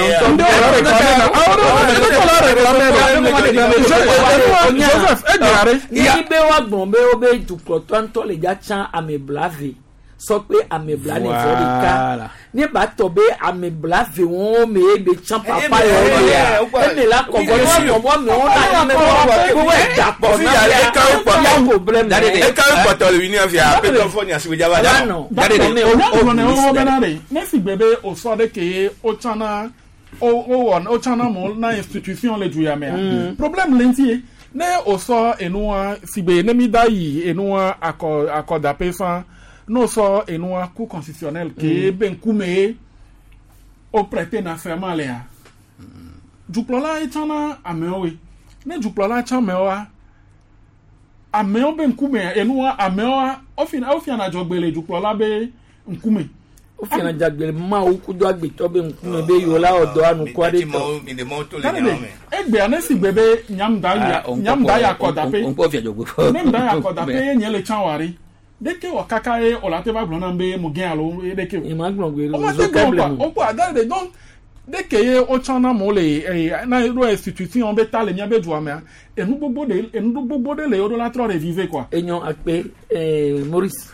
A: ni be wa gbon be o be du to le ja chan ameblave so pe amebla ne forika ni ba to be ameblave won me be chan papa yo e la ko bo me on la me ko we da po na e ka problem
N: e ka po to le ni afia pe to fo ni asi we jaba da
A: no
L: o benare ne si bebe o so de ke o chana o chana mo na institution le juya me problem lenti ne o so enua sibe ne mi dai enua akoda pefa no so enua cour constitutionnel ke ben kume o prêter na ferma lea juplola etana ameowe ne juplola chamewa ameo ben kume enua ameo ofina na jogbele juplola be nkume
A: ofina jagbele ma o ku do agbe to be nkume be yo la odo anu kwade to
L: egbe anesi bebe nyamda ya koda pe
J: onpo fi ajogbo
L: nyamda ya koda pe nyele chanwari deke o kakaye o la te ba blona mbe mo gen alo deke
A: e ma gbon gbe
L: lo problem on po adade donc deke ye o chana mo le na ro institution be ta le nya be juame enu gbogbo de le o do la tro reviver quoi
A: enyon akpe Maurice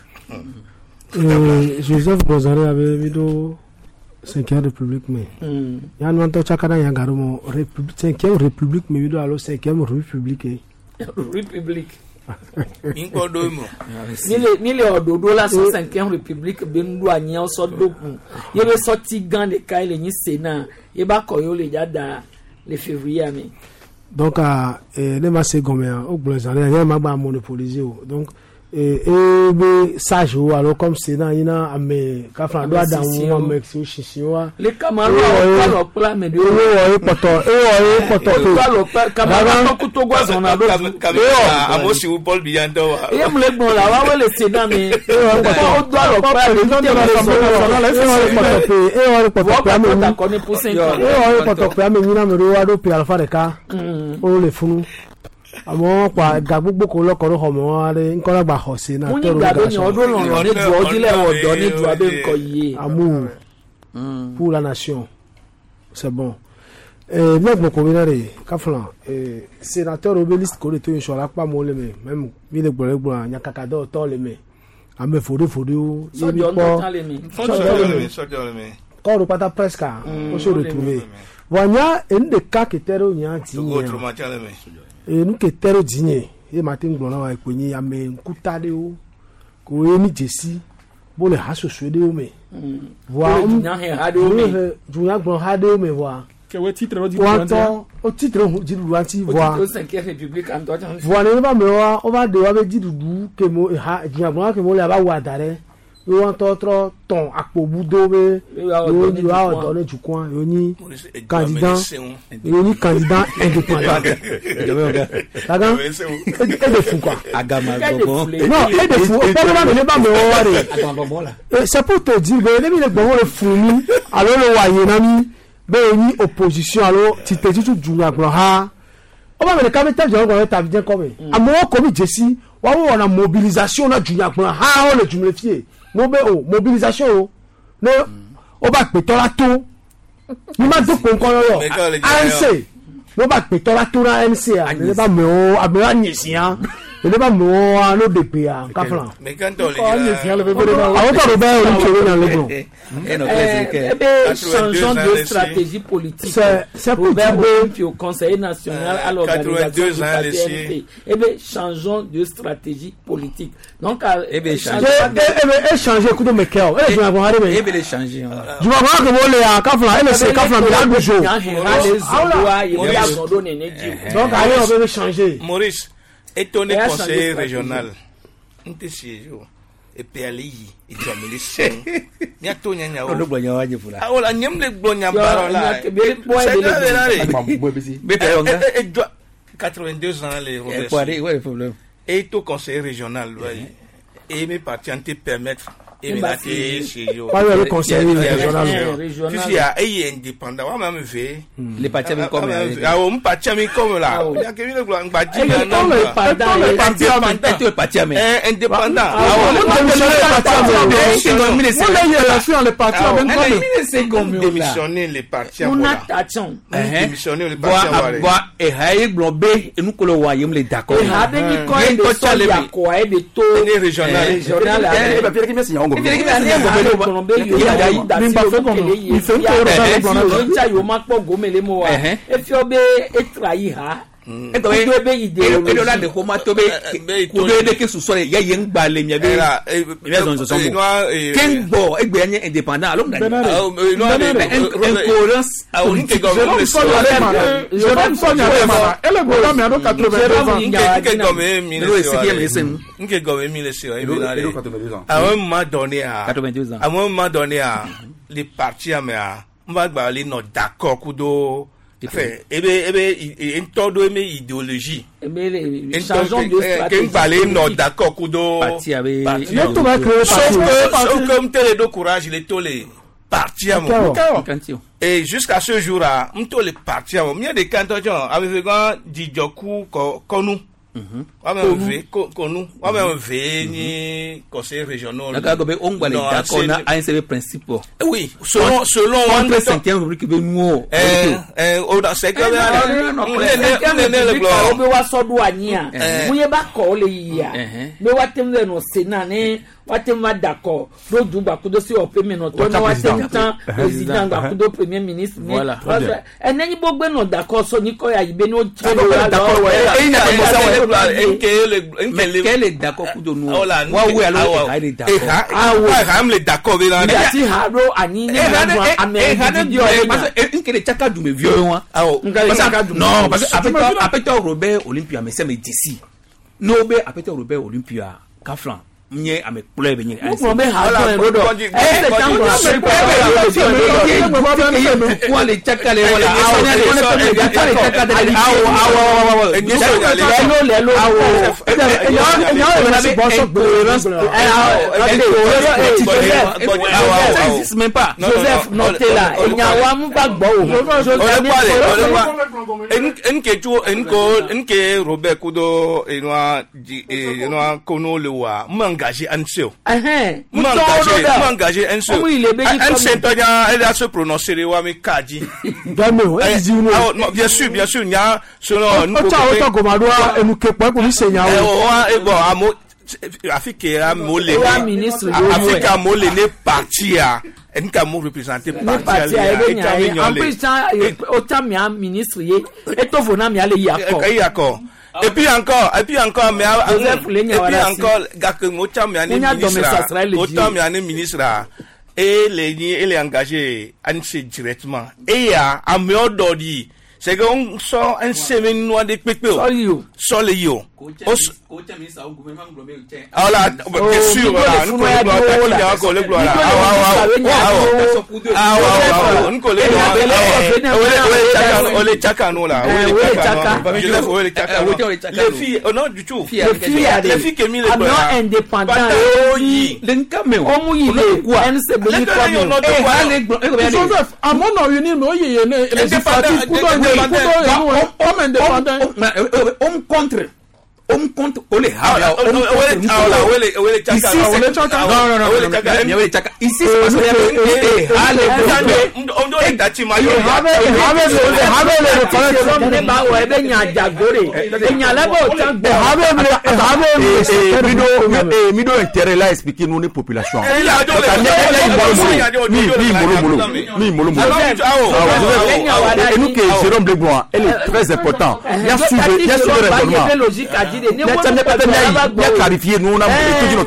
M: Joseph Bozare avait vido 5e république mais ya no to chakana ya garumo 5e république mais vido alo 5e république
N: inko do mo
A: ni le ododo la 5e république be ndu anya o so doku ye be so ti gan de kai le ni sena ye ba koyo le jada le février ami
M: donc ne ma se gomea o glozare ya ma ba monopoliser donc be sage ou alors comme c'est dans ina ame ka fran do adam mo mexico shishiwa
A: le camaro lo pla me de
M: o poto
A: lo camaro ko to gwa zona do
N: amosi u Paul Bianto
A: e mo le bon la wa le c'est dans me o do lo pla le te
M: o poto pla me ina me ro wa do pi alfa de ka o le funu àmọ́ pa ga gbogbo kò lọ́kọ̀ọ́ ọmọ wa rẹ̀ nǹkan lágbà hàn sí náà.
A: mo ní gbàgbé ní ọdún lọ́rọ̀ ní ju ọdílẹ̀ ọ̀dọ́ ní ju abẹ́ nǹkan yìí.
M: amour pour la nation c'est bon. Mẹ́gbọ̀n kò wíná rè káfíńà sénateur obéliste kò lè tó ìṣọ̀ lápá mọ́ lẹ́mẹ̀ mẹ́mu bí lè gbọ̀rẹ́ gbọ̀rẹ́ àyàkàkàdọ́ tọ́ lẹ́mẹ̀ àmẹ́ fòdòfòdò yémi pọ̀ kọ́ọ̀rù pátá presque ó ṣòro tùmẹ̀ wànyà ẹni de ká kẹtẹ́rẹ́ òyìn àti yẹn ẹnu kẹtẹ́rẹ́ dìnyẹn ẹ máa ti ń gbọ̀n náà ẹ̀pọ̀ yẹn àmẹ́ nkúta de o kò yẹ ní jèsí bó lè ha soso de o mẹ́ wà jùnyà gbọ̀n ha de o mẹ́ wà. O titre jiduduanti voix voix ne va me wa o va de wa be jidudu ke mo ha jiabon ke mo le ba wa dare yo won to ton apobudo be yo ni wa o do le jukwan yo ni candidat indépendant daga e de fou quoi agama gogo non e de fou pas va me ba me wa re c'est pour te dire be le gbon le fou ni alors le wa yenami bẹ́ẹ̀ ni opposition alo ti tẹ̀sí tún jù àgbọ̀n ha ó bá bẹ̀rẹ̀ kábíyèsí ọ̀gá ọ̀rẹ́ tàbí jẹ́ kọ́ mi àmọ́ wọ́n kọ́ mi jẹ́ sí wọ́n wọ́n na mobilisation náà jù àgbọ̀n ha ó lè jùmọ̀ fìyè mo bẹ́ o mobilisation o ní ó bá pè tọ́lá tó ní má dókòó nǹkan lọ́yọ̀ ANC mo bá pè tọ́lá tó náà ANC àmì bá mọ̀ ọ́ àmì bá nyè sí yá ele ba mo wa lo de pe a kafla
N: me canto le
M: àwọn tó bẹ o nche na le bon
A: changeons de stratégie politique
M: c'est pour
A: puis au Conseil national à l'organisation du parti changeons de stratégie politique donc
M: changer coup de mekel je vais avoir
J: les changer
M: je vais voir que mo le a kafla ele c'est kafla mi a dojo donc allez on va changer
N: Maurice étonné conseil régional nte siège et PLI et jameli sen ni atonya nya
J: o do gbonya waje fula
N: ah wala nyem le gbonya barola be 82 ans les Robert et tout conseil régional et mes partis te permettre et
M: pas le conseil régional
N: tu sais est indépendant on même fait
J: les partis comme
N: ah on parti comme là il y a que le blanc parti indépendant démissionner les partis démissionner les partis
J: et hay globé et nous que le royaume les d'accord la de homa tobe kudo de ke susore ya yen gbale mi be raison so mo kenbo egbe anya indépendant alom da incohérence
N: au nke government je vais sonya ele go mi ado 82 ans nke government à un moment donné les partis on va parler non d'accord kudo ebe todo eme idéologie
A: changeons de stratégie
N: parler non d'accord kudo sauf comme tel de courage les tolé parti à mon et jusqu'à ce jour-là m'to les partis à mon il y a des cantons avec Didjoku Konu on va ni conseil régional oui selon
J: on peut 5e rubrique be nuo
N: o da c'est que
A: on be wa sodo ania muye ba ko le ya me watem le no senane watem ma d'accord do duba ko do si o premier no to na watem tan président ba ko do premier ministre ni enani bogbe no d'accord so ni ko ya ibe no chalo la
J: quel est d'accord pour nous wa we alors il est d'accord
N: le d'accord be la
A: ti haro ani ni
J: nkele chaka du me vieux wa non parce que après Robert Olympia mais c'est me d'ici no be après Robert Olympia Kaflan mie ame kplɔe be nye
A: mo be ha do do e tango
J: wale chakale wala
A: même pas Joseph Notela enyawa mu gbagbo
N: enke Robert Kudo enwa kono lewa m'engager anseo m'engager anseo anseo tonya elle a se prononcer wa mi kaji bien sûr nya selon nous
M: ko komado enu kepo ko ni senya
N: bon amo Afrique mole Afrique mole ne partia en ka mo représenter parti
A: en plus ça autant mi ministre ye et to vona mi ale
N: yakko et puis encore mais gak mo autant mi ani ministre et les engagé directement et ya amododi c'est que on sort un semaine noir de pépé sol yo alors bien sûr les filles non du tout les filles qui mis les bras
A: indépendants
J: on compte ole ici
D: mido intérêt là expliquer nous les populations mi molo et nous que Jérôme Blebois elle est très important il y a clarifier nous on a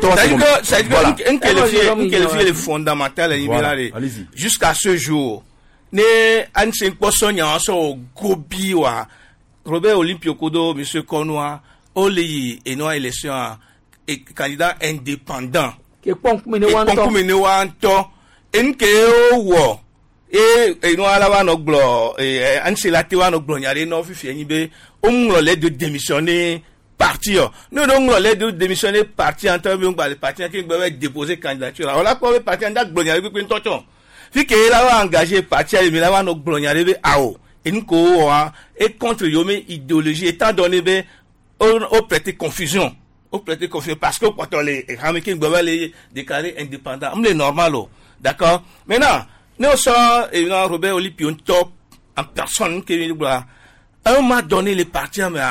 N: le fondamental jusqu'à ce jour ne ancien poisson ya so gobiwa Robert Olympio Kodo monsieur Konwa Oli et no élection et candidat indépendant
A: que pomene
N: wanto enke wo et no ala wa no glo et anselati wa no glo nyare no fifi enyibe on le de démissionner partir nous donc les de démissionner parti en tant que parti qui va déposer candidature on l'a pas parti en tant gloniare puis tonton fi que là va engager parti mais là va no gloniare be ao et nous ko et contre yome idéologie étant donné be au prêter confusion parce que quand on les américains va les déclarer indépendants c'est normal d'accord maintenant nous sommes et Robert Olympio top en personne qui on m'a donné les partis mais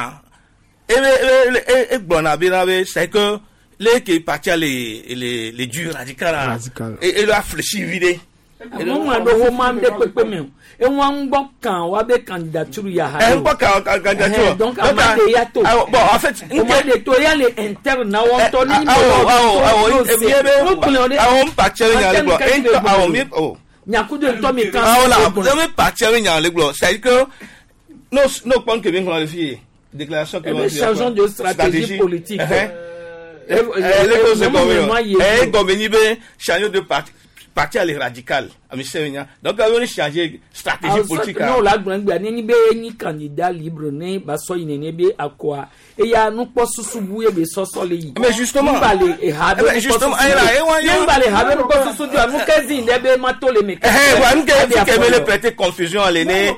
N: et bon c'est que les partis les durs radicaux et la fléchi vidé
A: et on kan wa be candidature ya ha
N: candidature
A: donc bon
N: en fait
A: électoral interne na won to ni
N: on parti
A: nyakudo to mi kan
N: on parti c'est que nos points que bien qu'on a fait déclaration que
A: changeons de stratégie politique
N: les convenu changer de parti à les radical donc on a changé stratégie politique
A: non la grande ni be ni candidat libre ne ba so ine be akwa e ya no poso subuye be so so le
N: mais justement justement
A: no poso sudu anu kazi ne be matole me
N: wan ke me le prêter confusion à l'aîné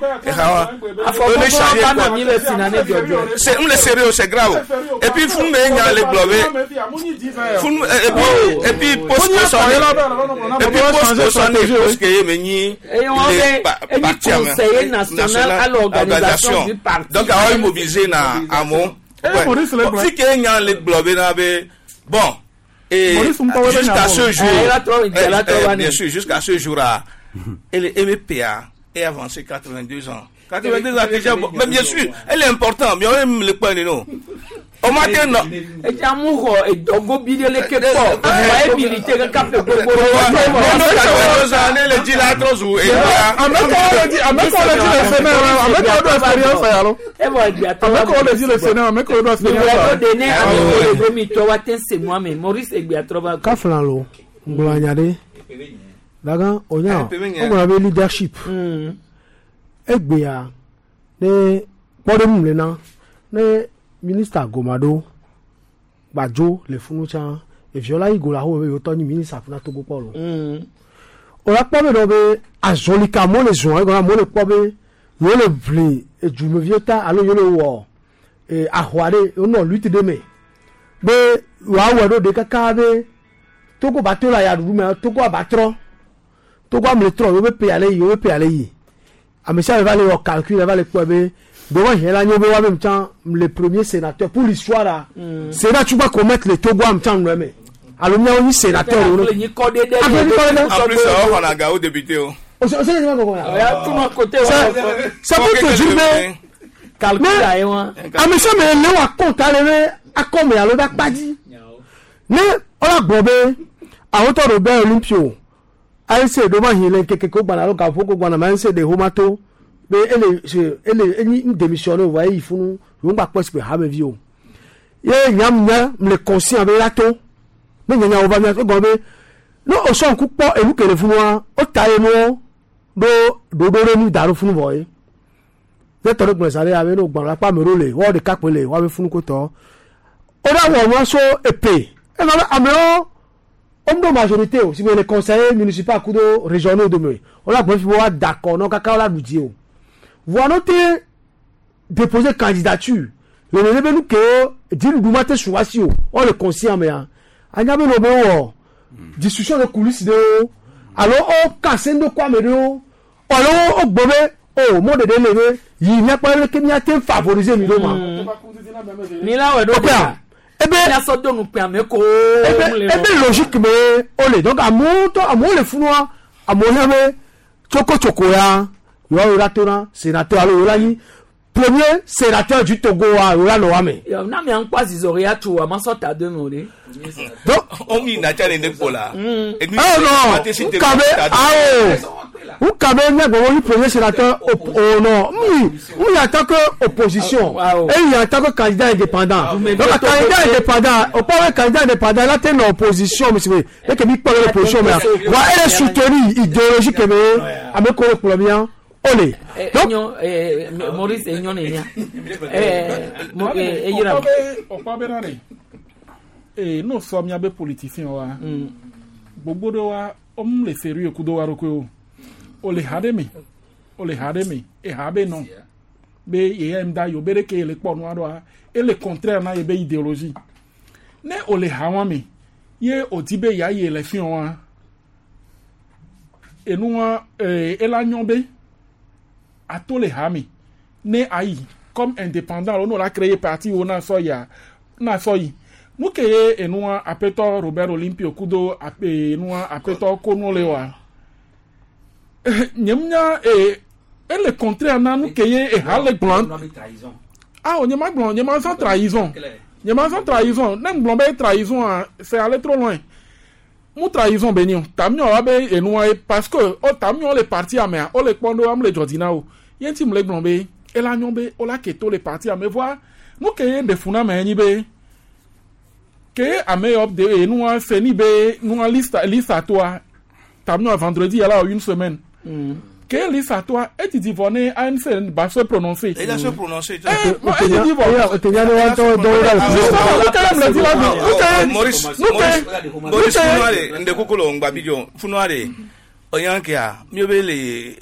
N: c'est on le sérieux c'est grave et puis fou me nya le globé et puis poste parce que meni
A: conseiller national à l'organisation du parti
N: donc a mobilisé na amont si que nya le globé na be bon et jusqu'à ce jour bien sûr jusqu'à ce jour là et le MPA est avancé 82 ans déjà mais bien sûr elle est importante mais on aime le point de nous o ma te no
A: e jamu ho e dogo bidele ke po ba e milite ka kape gogo
N: ne le di la trozu e
L: ameko le sene ameko do experience ya lo
A: e bo di atoba
L: ameko le di le sene ameko do experience
A: de ne ameko le mi to waten se moi mais Maurice e gbe atoba
M: ka flan lo ngolanyade daga onya o be leadership egbe ya ne podem le na ne minister Gomado Bajo le funu chan e viola igola ho be to ni minister funa to go polo ora pobe do be azolika mo le zon e mo le pobe yo le vli e ju me vieta alo yo le wo e ahware o no luti de me be wa wo do de kaka be to ko batola ya du me to ko abatro to ko am le tro yo be pe ale yi amisa va le calcul va le pobe devant la nyobe wa même temps le premier sénateur pour l'histoire là c'est là tu vas commettre le Togo en temps même alors il y a un sénateur
N: en plus on a gars au député
M: c'est peut te dire calcul là ah mais ça mais le wa compte aller à comme alors da pas dit ne on a bobé à hauteur Robert Olympio a essayer devant il quelque bana lo ka foko bana mais c'est des homato mais elle une démissionné vous voyez il faut nous on va pas se faire vio ye nyamnya me conscient avec la to mais nyanya on va bien gombe no o son ku po elu kele funu wa o taye mo do ni daru funu boy le to gbe sare ave no gbon la pa me role wo de kapele wa be funu ko to o da wo so épée e na amero on majorité o si les conseillers municipaux kudo régionaux de me on la bon fi wa d'accord no kaka la budget o vous notez déposer candidature le ne nous que dire du matin choisi on le conscient mais anya be no be discussion de coulisses de alors on casse ndo kwa me do alors on gbobe o mo de lewe yi nya pa le kemi aten favoriser mi do ma
A: ni la we do
M: ebe
A: la so do nu pe ameko
M: ebe logique mais on le donc amour le funwa amoleme choko ya yo ratona sénateur alo lani premier sénateur du Togo a lo ame
A: yo na mi an kwa zizoria tu wa masota de mole
N: donc on mi na tele ne pola
M: et non kabe ou kabe nya go ni premier sénateur non il attaque que opposition et il attaque que candidat indépendant donc candidat indépendant au pas candidat indépendant là t'es l'opposition monsieur et que mi pas l'opposition mais va elle soutenir idéologique mais avec le premier Olé.
A: Donc Maurice Enyon enya. Yira.
L: On pas benane. Et nous sommes des politiciens wa. Bobo do wa om le sérieux kudo wa roko. Ole hademi. E habe non. Be yem da yo bere ke le po no ado et le contraire na ye be idéologie. Ne ole hawami. Ye odibe ya ye le fion wa. Et nous ela nyombe à tous les amis né aïe comme indépendant on a créé parti on a soya na soyi nous que nous apeto Robert Olympio kudo ape nous apeto kono lewa nyemnya et le contraire na nous que et hale blanc ah on nyema blanc nyema sans trahison nem blanc be trahison c'est aller trop loin mu trahison benio tamio abe et nous parce que o tamio les partis amea o le pondo am le jodinao yenti mle blombe ela nyombe ola keto le parti ame voir nous que de funa me be que ame up de nous a fini be nous a liste à toi tamio vendredi là une semaine que liste à toi et tu dis venez à une scène va se prononcer
N: il a se prononcer Maurice funoare ndekukolo ngbabijo funoare oyankia miobele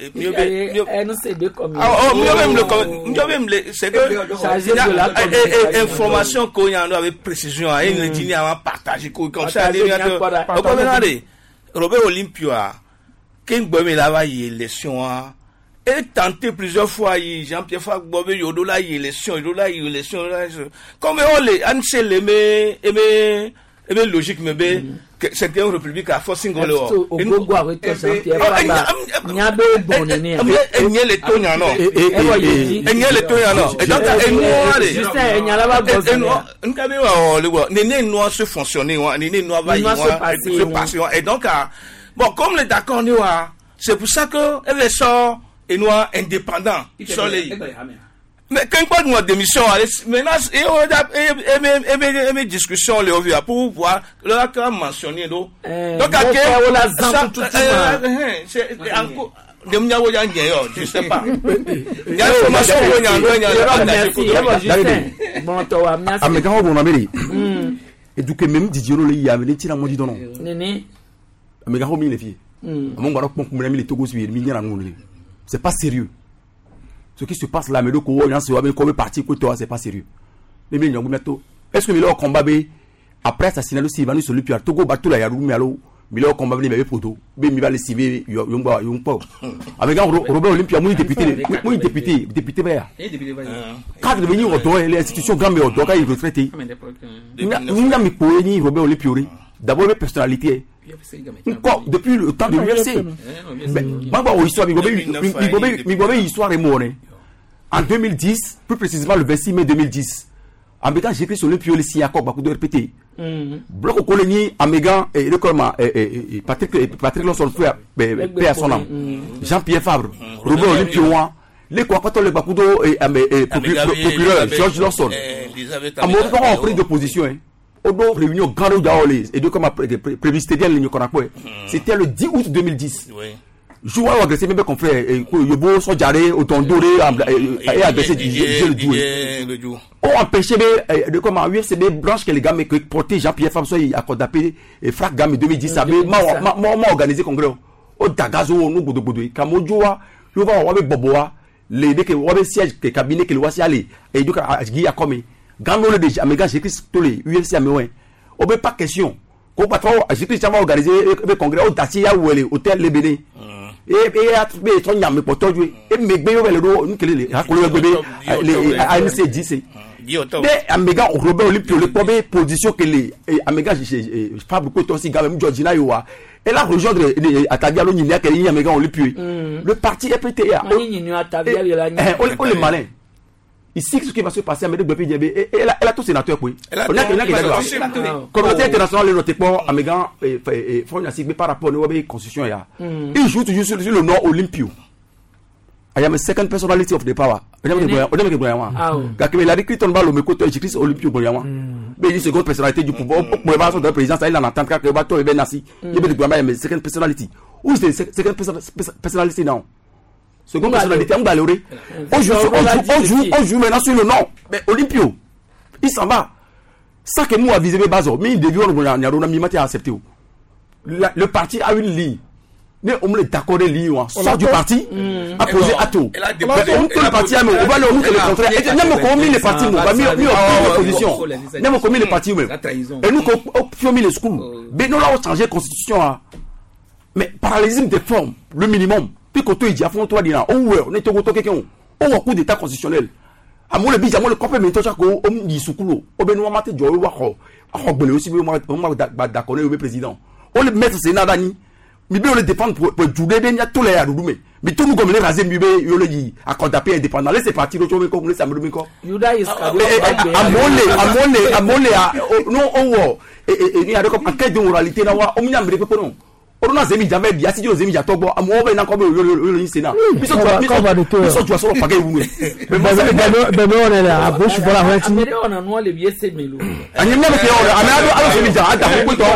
N: c'est que information qu'on y a avec précision et le dîner avant partager comme ça Robert Olympio king bomi la va y élection et tenté plusieurs fois Jean-Pierre Fagbobe yodo la y élection comme on les ansel aimé logique mais c'était une république à force single
A: au Gogo avec Jean-Pierre Nyabe bonene
N: enye le tonya no enye le tonya no et donc enye
A: juste nyala ba bozene
N: nkabe wa le nene no se fonctionner nene no va y se passer et donc bon comme les d'accord ni wa c'est pour ça que elle sort et noir indépendant sur les mais quand pas de démission maintenant et discussion les ovia pour voir le cas mentionné donc c'est encore je sais pas il y a information
A: bon toi merci
D: mais quand on a mis et donc même Didier le y a venu tirer moi dit non
A: nene
D: mais quand on met les filles mon baroque pour me les togos vi mi nyana non c'est pas sérieux ce qui se passe là mais le ko on se va comme parti que toi c'est pas sérieux les mi nyongu meto est-ce que le combat be après assassinat le Sylvanus sur le puis Togo battu la ya rumi alo mi le combat be poto be mi va le civer yomba yompo avec Robert Olympia mon député vert cadre venir au dos les institutions grand mais au dos il retraité ni na mi ko ni Robert Olympia d'abord les personnalités encore depuis le temps de l'UFC moi histoire mi histoire est mort en 2010 plus précisément le 26 mai 2010 en mettant j'écris sur le pied le Siakok beaucoup de répéter bloc colonie Amégan et le comment Patrick Lawson frère paix à son âme Jean-Pierre Fabre Robert Olympia les quoi quand le beaucoup de procureur George Lawson à mon temps en prise de position Odo réunion grande d'aoles et de comme prévu c'était c'était le 10 août 2010 jour où agressé même confrère Yobo so jaré autant doré et agressé le jour on empêché de comment UFC des branches que les gars mais que porter Jean-Pierre Fab soit accordé et frac gamme 2010 ça m'a organisé congrès au Dagazo no bodo Kamojoa yo va wa boboa les que wa siège que cabinet que le wa si aller et donc a comme Gano le déjà, mais gars, j'ai écrit tous les UFC à Méouin. On ne pas question. Qu'on patron, j'ai écrit ça va organiser le congrès au Tassia ou le hôtel Le Béné. Et à trouver son yam pour toi jouer. Et mes béos le dos, nous que les ANC 10. Mais Améga, Robert Olympio, le premier position que les Améga, je pas beaucoup de aussi, Gavem Georgina Yoa. Et là, rejoindre Atadialo Ninia, qui est Améga Olympio. Le parti FPTA. On est malin. Ici, ce qui va se passer à Médek Diabé, elle a tout sénateur. Communauté internationale, le notement, Amégan, par rapport à la constitution, il joue toujours sur le nom Olympio. I am a second personality of the power. Il a écrit ton bal au Mekoto et j'écris Olympio Boyawa. Mais il seconde personnalité du pouvoir. Pour l'évasion de la présidence, il en entend que le bateau est bien assis. Il y a une second personality. Où est the second personality now? Seconde personnalité, on va aller. On joue maintenant sur le nom. Mais Olympio, il s'en va. Ça que nous avons visé les bases, mais il devient accepté. Le parti a une ligne. Mais on me d'accord des lignes. Sort du parti, a posé à tout. Le parti a mis, on va le contraire. Et nous avons mis les partis, nous avons mis en opposition. Nous avons mis les partis, et nous avons mis les schools. Mais nous avons changé la constitution. Mais parallélisme des formes, le minimum. Puis quand tu dis à fond toi dis là on est tout quelqu'un on a coup d'état constitutionnel à mon le bija mon le complément chaque on dit soukulo on ben nous mater joyo wa ko a gbele aussi on d'accord le président on le mettre c'est nadani mi be on le défendre pour jouer des tout les adoumé mais tout nous comme les raser mi be yo le dit accord paix indépendant laisser partir autre comme les samedi ko
A: Yuda is
D: à mon non on et il y a comme enquête de moralité na wa on mi ambre ko non on a zemi jamais bien si zemi ja togo amu obe na ko be le sénat biso tu so paguer vous
M: mais on est là bouche voilà ouais tu
A: on a no le bien c'est melo
D: ani me ke on a alo zemi ja ata ko to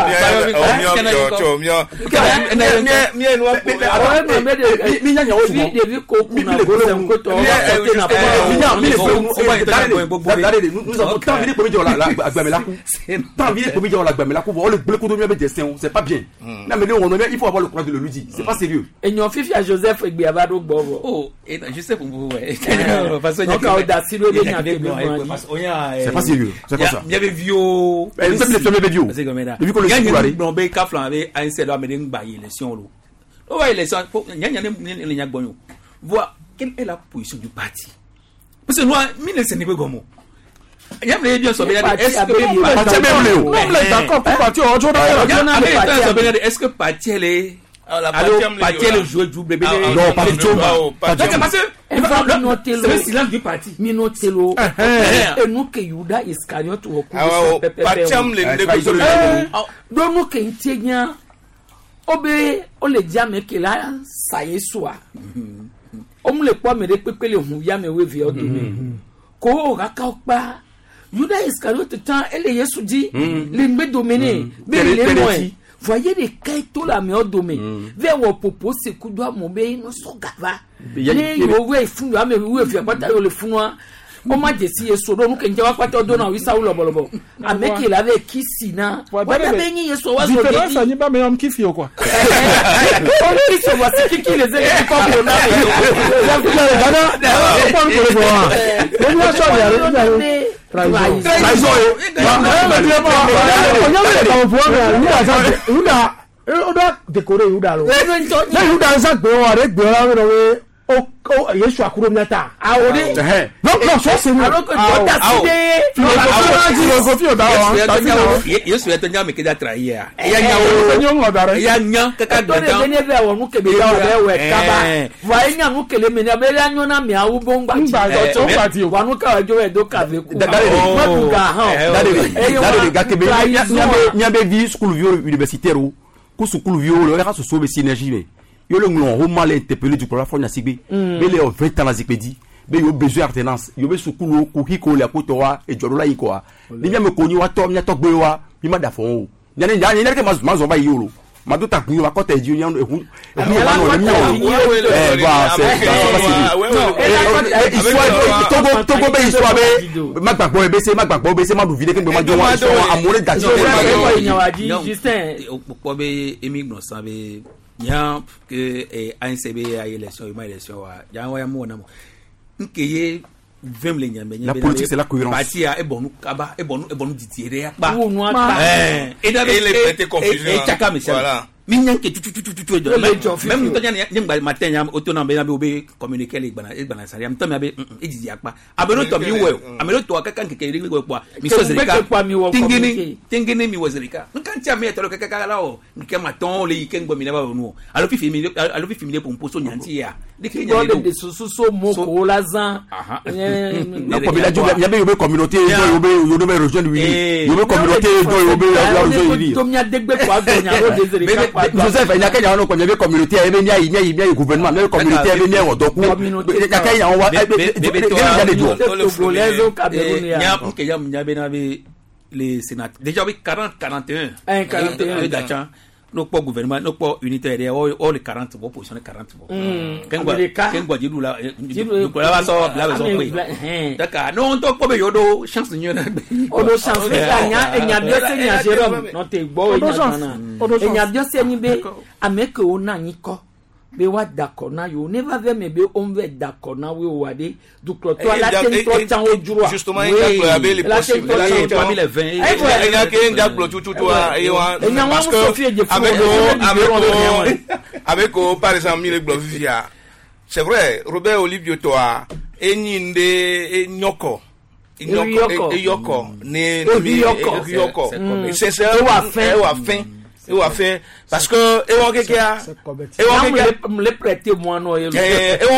D: mi nya nya o
A: mi de ko kuna ko to
D: nous avons tant vite pour dire la agbamela tant vite pour dire la agbamela ko on le ko do mi be destin c'est pas bien na me il faut avoir le courage de le lui dire. C'est pas sérieux.
A: Et nous fifi à Joseph Egbiabado Bobo.
J: Oh, et je sais pour vous ouais.
D: C'est pas sérieux. C'est comme ça.
J: Il y avait vieux.
D: Elle s'appelle le vieux.
J: C'est comme ça. Vu que le Gagné Blombe Kaflan avait un seul homme de bailler élection lo. On va élection il y a bon. Voir quelle est la position du parti. Parce que nous 1900 n'est pas gomo. Yamle bien so bien est-ce que est-ce que parti elle alors parti elle joue double bébé
D: non pas du tout
J: parce que
A: c'est silence du parti minotelo et nous que Yuda Iscariot ou
N: parti
A: donc nous que ntenya obe o le jame ke la saye soa om le kwa me pepe le hu ya me we vi odumi ko o ga ka pa Judas Iscariot tant elle Yesu dit le me dominer be le moi voyez les kaito la me odumi vers wo popo se kudwa mo be no so gava le yo we fun ya me we fi apata yo le funwa o ma jesi Yesu do nu ke nje wa pata do na wi sa ulo bolobo ameki la ve kisina wa be ni Yesu wa so
L: différence ani ba me am kifi quoi
A: on dit so wa si ki les e ko bo na
M: ya ku le bana o pa ko le bo wa ni so ya traizo Yuda décoré Yuda lo Yuda sa gbe wa re gbe la we o Yesu akuro meta awore non so se ni
J: Yesu ya tanya me ke da trahir ya nya kaka
A: do da ne be wonu ke be da o we kaba wa nya nu ke le me na be la nyo na me awu bomba to party wonu ka jo e do ka ve ku ma du ga ha
D: dale ga ke be nya be vi school vio universitaire ku school vio le ka so be synergie me yo le nglo ho mal interpellé du problème fona sigbe be le 20 ans la zikpedi be yo besoin alternance yo be sukulu ku hiko le akoto wa e jodo la yiko wa ni nya me konyi wa to nya to gbe wa mi ma da fo o nya ni nya ke ma zo ba yolo ma do ta kun wa ko te ji nya e hu ba no le mi ba c'est togo be histoire be ma gbagbo be se ma du vide ke gbe ma jo wa amore da ti
A: Justin
J: po be emigno sabe nya que ANCB a élection il élection wa ya wa mo na mo nkeye vem le nyambe
D: la politique c'est la cohérence
J: parti a ebonu kaba ebonu ditiere ya pa
N: et les prêter confusion
J: voilà mi nyan ke tutu même to nya ngba matin nya autonome be na be obe communiquer le gbana sari am to me be edidi akpa abeno to mi we amelo to akaka nke ri gbe kwa mi so zerika tingini mi wazerika nkanti am to kaka la o nke maton le ike ngbo mi na ba onu alo fi mi le pompo nyanti ya
A: de kenya de so moko lazan
D: na ko bi la jo ya be obe communauté yo be rejoindre lui yo be communauté yo be rejoindre lui
A: to mi adegbe kwa go nya ro de zerika
D: Joseph il y a quelqu'un on connaît communauté et bien il y a gouvernement même communauté et bien on doit il y a quelqu'un on va
J: les sénateurs déjà oui 41 d'achat no pas gouvernement no pas unitaire o les 40 bon position 40 bon kengwa jidu la ko la so la so pe daka no to ko be yodo chance ni na
A: odo chance enya bio se nya Jérôme no te gbo enya bio se ni be ameke ona nyiko be wa d'accord na yo never ver me be on veut d'accord na we wade du clo to la ten to chan ojuro
N: justement il y a les possibilités
J: 2020
N: il y a que un gap tout parce que avec par exemple les blocs c'est vrai Robert Olivier Toa enyinde nyoko yoko ne yoko c'est ça et on fait parce que et on
A: me prêter moi non
N: et on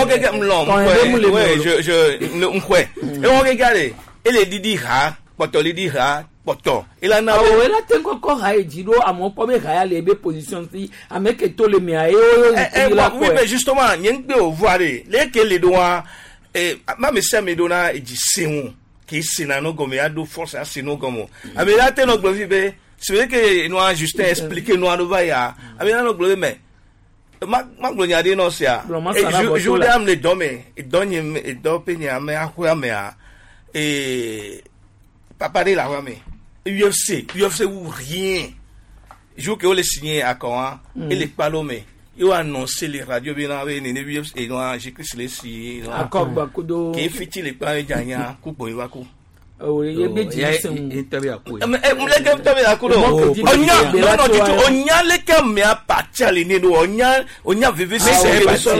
N: regarde et les didi ha poto et là na
A: et là tengo ko ha ejiro amo ko be ha le be position si ameke to le mi ayo
N: oui mais justement nyengbe o voir les que les doigts et ma me se me dona e ji seun ki sinano gomi ado force asino gomo mais là tengo globe c'est vrai que nous a Justin expliqué nous a ya amina no globe mais ma glonia de no sia je voulais am le domé et donne et dopenia me akwa me a et papa de la mais UFC ou rien jour que on le signé à quand et les palomé ils ont annoncé les radios bien avec les UFC et nous a j'ai que les si
A: accord bakudo
N: qui fiti les pas gagner coupe iwaku
A: ye be ji sen
J: interview akoi
N: mleke interview akudo onya leke me apachali ni no onya vivi se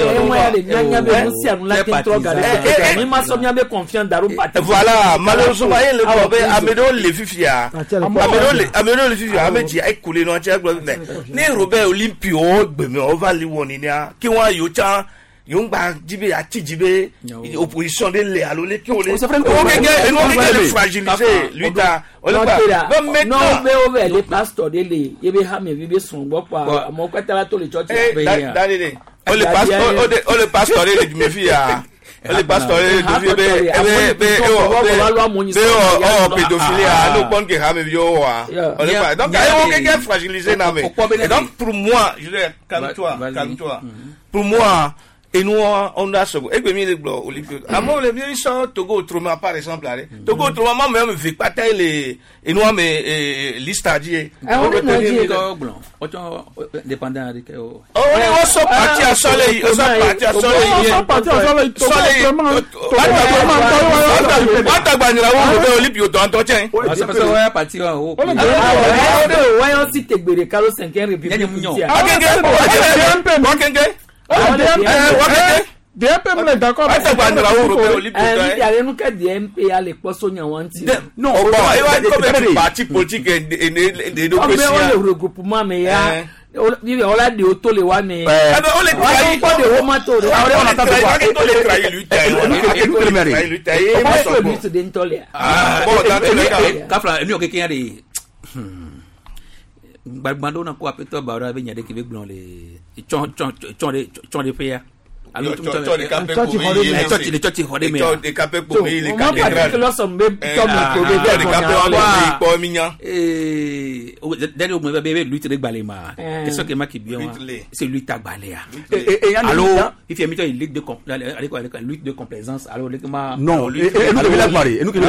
N: voilà malheureusement il le be amedo le fifia amedo le fifia ameji ai kule no cha gbo ni robe olympio gbemi over li woni ni a ki won yo cha yongba jibe ati jibe opposition de le alole ki o le le fragiliser lui ta
A: non mais over les pasteurs de le yebe ha me vibe son gbo pa mo kwetara to le church be ya
N: le pasteur de me fia le pasteur de pédophilie no bon que ha me yo wa donc il faut fragiliser na me donc pour moi je dis calme-toi pour moi et nous on a ce et bien les blancs Olympio avant les bien sont Togo autrement par exemple là Togo autrement même veut pas les et nous mais liste à dire
J: on est blanc dépendant de
N: on sont partis à soleil on banira on Olympio dans entretien
J: ça parce que parti en haut
A: on si Tegbere Carlo 5e république
L: DMP me d'accord
A: DMP à l'époque
N: non comme parti politique et
A: le regroupement mais ya on l'a de auto le wa mais
N: on les trahit
A: pas de romato
N: on attend les trahir lui
J: kafla mi oke kinya de bando na ko apeto ba ra be nyade ki be glon le chon de faire alors tout le church hode me
N: de capé pour les cathédrales
J: d'ailleurs on va bébé lutte de balema c'est ce que ma qui bien c'est lutte à balea alors il fait une ligue de lutte de complaisance alors le
D: non et nous que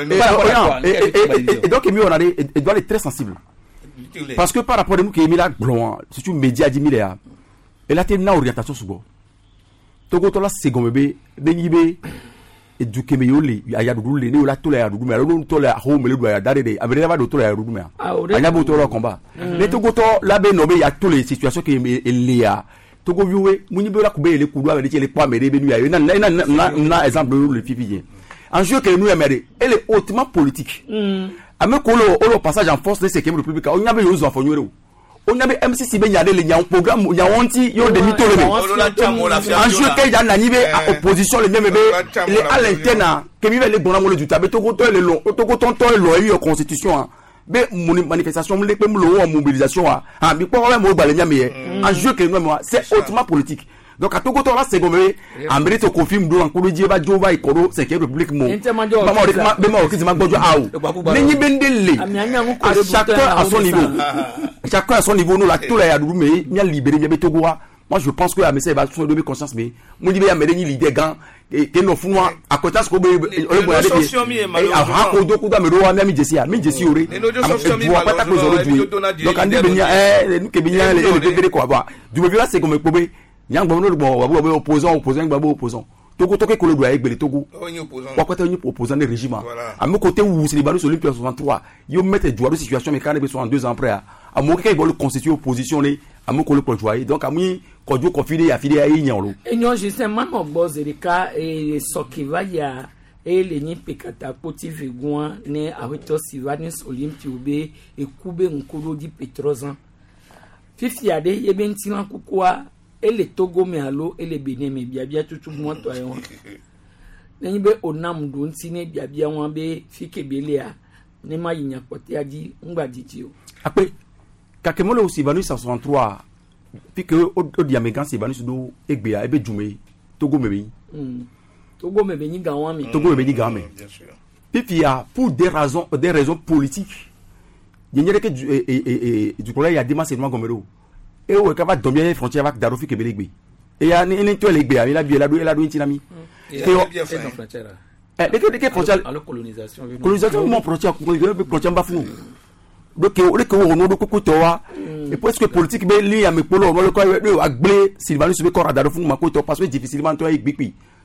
D: et donc il on a il doit être très sensible parce que par rapport à nous qui est mis là blanc c'est une média 10 000 et là t'es na orientation subo Togo tola segombe benyibe eduke meyole aya dudule ni ola tola ya dudume alo tola ho mele do ya dade abere ba do tola ya dudume anya bo tola combat le Togo to la be no be ya tola situation ke elia Togo viwe munyibe la kube le kudu abere le pa mere be nu ya na exemple le fifi en jeu que nous aimerait elle est hautement politique ameko lo passage en force de ce que république on yabe yo zo afonyo on avait MCC ben yade le nya programme ya wonti yo de mitole en jeu que ya na nibe opposition le même le à l'interne que mi le bonamo le du tabe Togo to le long Togo ton lo yo constitution be manifestation le pe lo mobilisation ah bi ko mo gba le nya me en jeu que nous c'est hautement politique. Donc à Togo là c'est comme Amérique te confirme do en ko di ba Jova ikoro 5e république mo maman be ma okizima gbojo awu ni bendele à chacun à son niveau nous la tout la ya dou me nya libérer bien Togo moi je pense que la message va sur de conscience mais mo di be ya me ni leader gan que no funwa à côté ce ko be ole bo ya a ko do ku da me do wa mi jesi ore donc ande be nya nous ke be nya le ko ba du be là c'est comme pobe nyang bo no bo wa bo opposant ngba bo opposant Togo to ke ko le do ay gbele Togo wa ko te ni opposant de régime à mon côté où c'est les balles Olympia 63 yo mettre joueur de situation mais quand ils sont en 2 ans après à mon ke bo constituer opposition ni à mon ko le jouer donc à mi ko jo confiner ya fide ay nyolo
A: et non justement mon boss de cas et ce qui va ya et les ni pekata poti vegouan ne awito Sylvanus Olympia be e kube nkoro di Petrozan fifi ade ye ben tilan kukwa et les Togo me allo et les Bénin me bien tout moi toi et be onam don sine bien wan be fike belia ne ma yinya kote adi ngba ditio
D: après kakemolo aussi Sylvanus 163 pique au diamégan Sylvanus do egbea ebe jume Togo me
A: ni gawan mi
D: Togo me ni gawan bien sûr pipia pour des raisons politiques yenyere que du problème il y a démassement gomero et o ka va dominer frontière avec Darofi Kebelegbe et ya ni to legbe ami la bi la do intinami
J: et frontière
D: de que frontière
J: la colonisation
D: mon frontière ba fou donc o le ko no do ko to wa et parce que politique be li ya me polo mo le ko agble Sylvanus be ko Darofi ma ko to parce que difficilement to e gbipi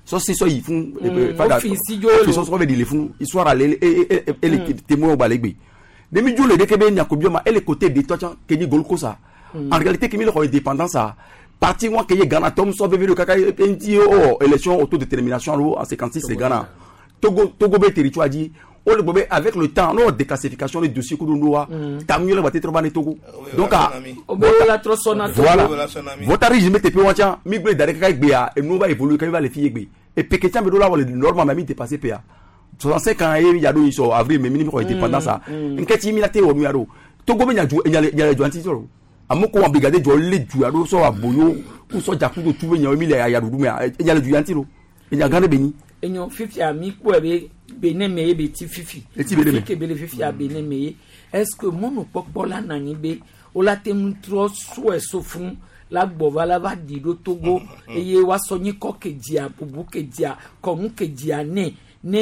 D: so si so yi fun fada office so be di le fun histoire ale et témoin ba legbe demi jule de kebe nya ko bioma et le côté de toi que ni golko ça en réalité que mi le indépendance ça parti moi que Ghana tom so be video kaka enti élection autodétermination en 56 c'est Ghana Togo be territoire dit on le bobé avec le temps non déclassification des dossiers que nous tamio le baté trop ban Togo donc
A: la trop sona
D: voilà votre régime te pe wacha mi gbe dare kaka gbe ya et nous va évoluer quand il va les filles gbe et peketia me do la wala normalement mi dépasser pa 65 ans et ya do iso avril mais minimum indépendance ça nketi mi la te wo mi ado Togo be nya ju anti soro amoko wa brigade jo le ju ado so aboyo ku so jakudo tuwe nya mi le ya du me nya le ju anti ro nya gane beni
A: enyo 50 ami ko ebe benemeye beti fifi ke bele fifi a benemeye est-ce que mon popo la nani be o la tem tro so fun la gbova la va di do Togo eye wa so ni ko kejia bubu kejia ko mu kejia ne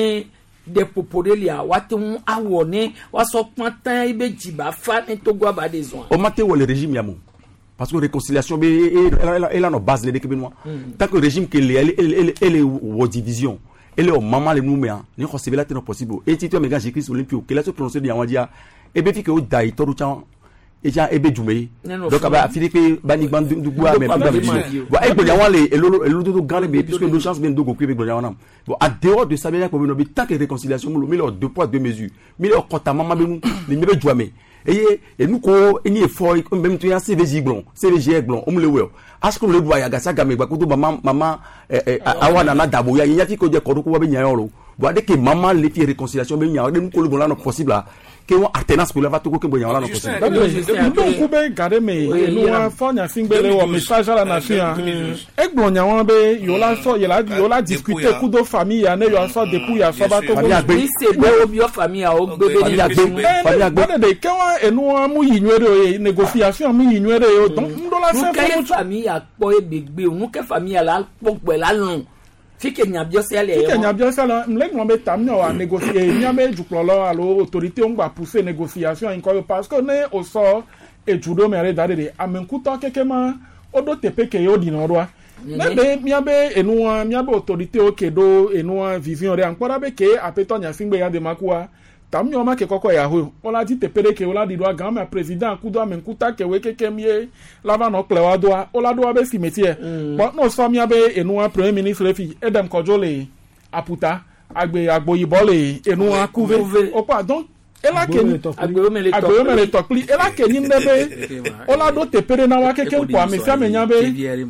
A: de poporelia wa tem awo ne wa so pantan ibe jiba fa ne Togo aba des on
D: o mate wo le régime yamo parce que réconciliation be elle a no base le kebenoa tant que régime que elle wo division ele o mama le numea ni ko sibela teno possible et tito me ga Jésus Olympio que la se prononcer di awadia e be fi que o dai toru chan e ja e be jume donc aba Philippe bani bandu du bois mais ba e go yawan le elo do grand be puisque nos chances ben do go kwebe go yawan bon à dehors de ça bien ko no bi tant que réconciliation mo le deux poids deux mesures mi le kota mama be nu ni me be juame et nous ko eni effort même tu ya CVG blon CVG blon o mo le we asko le do ya gasa ga me gba ko do mama awana na dabo ya yin fi ko je ko do ko be nyan ro bo de ke mama le fi réconciliation be nyan de nous ko le bon là no possible là que on alternance pour la va to ko ke bo nyan là no possible
L: donc ko be gade me nous a fonya singbele o message à la nation e gbon nyan be yo la discuter ku do famille ya ne yo so depuis ya so ba to
A: ko c'est be o bio famille a o gbe
L: famille agbe de ke wa enu amu yinwere négociation mu yinwere donc ndo la
A: famille a po ebegbe onu ke famille la po la lon fike nyabio sele mle
L: ngombe tamno wa négocier nyame juklolo alo autorité on va pousser négociation encore parce que ne au sort et judo mere dade amenkuta kekema odo tepeke yo dinoroa nebe miabe enua miabe autorité okedo enua vision re encore abeke apeto nya singbe ya de makua tamyo ma ke koko ya ho ola di tepere ke ola di do gan ma président kudo amenkuta ke we kekemie lava no klewa do ola do abe cimetière but no so miabe enua premier ministre refi edem kojole aputa agboyibo le enua couver opa donc ela ke agbeomele tokli ela ke ni nebe ola do tepere na wa keke kwa me fia me nyabe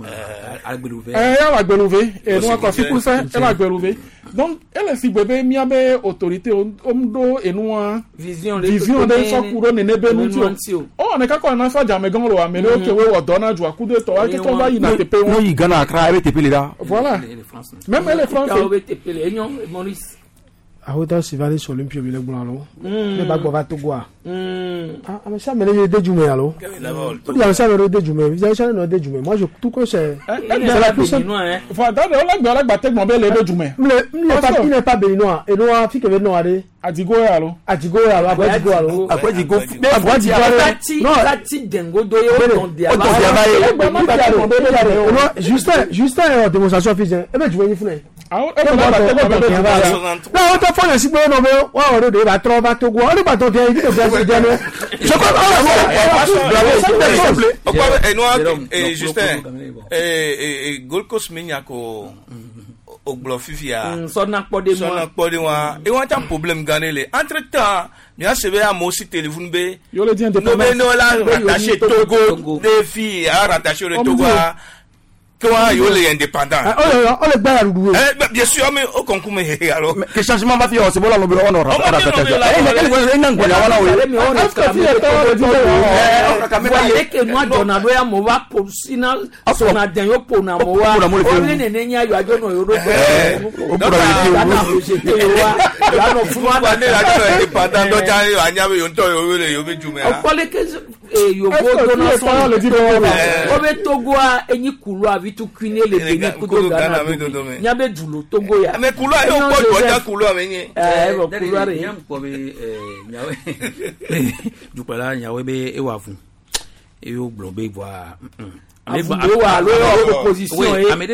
L: agbeluve enua ko sikusa ela agbeluve donc elle si bébé miabe autorité omdo enua vision de so kuro ne nebe nutio o ne ka ko na fa jame gan ro amele o ke we odona ju akude to wa ke to ba yi na tepe
D: no yi Ghana Accra ebe tepe le da
L: voilà même les français
A: ebe tepe le enyo Maurice
M: ahota sivale sur Olympio bile gbulalo ne ba gbo va Togo mais ça me le de jume alo il ça me de jume il ça no de jume moi je tout que c'est
L: la puissance faut dans la gba te gbo be le de jume
M: il n'est pas béninois et noa fi que no ale
L: adigo alo
A: non la ti dengo do yo don dia
M: Justin démonstration physique e be jume ni fune fọ́nà sí pé ọ̀nà bẹ́ẹ̀ wà ọ̀rọ̀ de bá tọ́ bá tó gbọ́ ọ̀rọ̀ bá tó tẹ ibi tó fẹ́ jẹ́ lọ.
N: Justin Gold Coast minya ko ogblɔ fifia
A: sɔna kpɔ de wa
N: e wa ta problème gane le entre temps mi a sebe amewo si téléphone be
L: n'o
N: be n'o la rattaché Togo des filles a rattaché le Togo a Comment yo les indépendants?
M: On les bat à l'oubli.
N: Bien sûr, mais au concours, mais alors.
D: Que changement va faire, c'est bon, on aura.
A: Tu cuisiner les bénis pour de Ghana. Il y a des joulots Togo ya.
N: Mais couloir yo ko do couloir mais
J: couloir rien ko be nyawe. Du pala nyawe be e wafu. E yo blombe voa.
A: afubewa lo opposition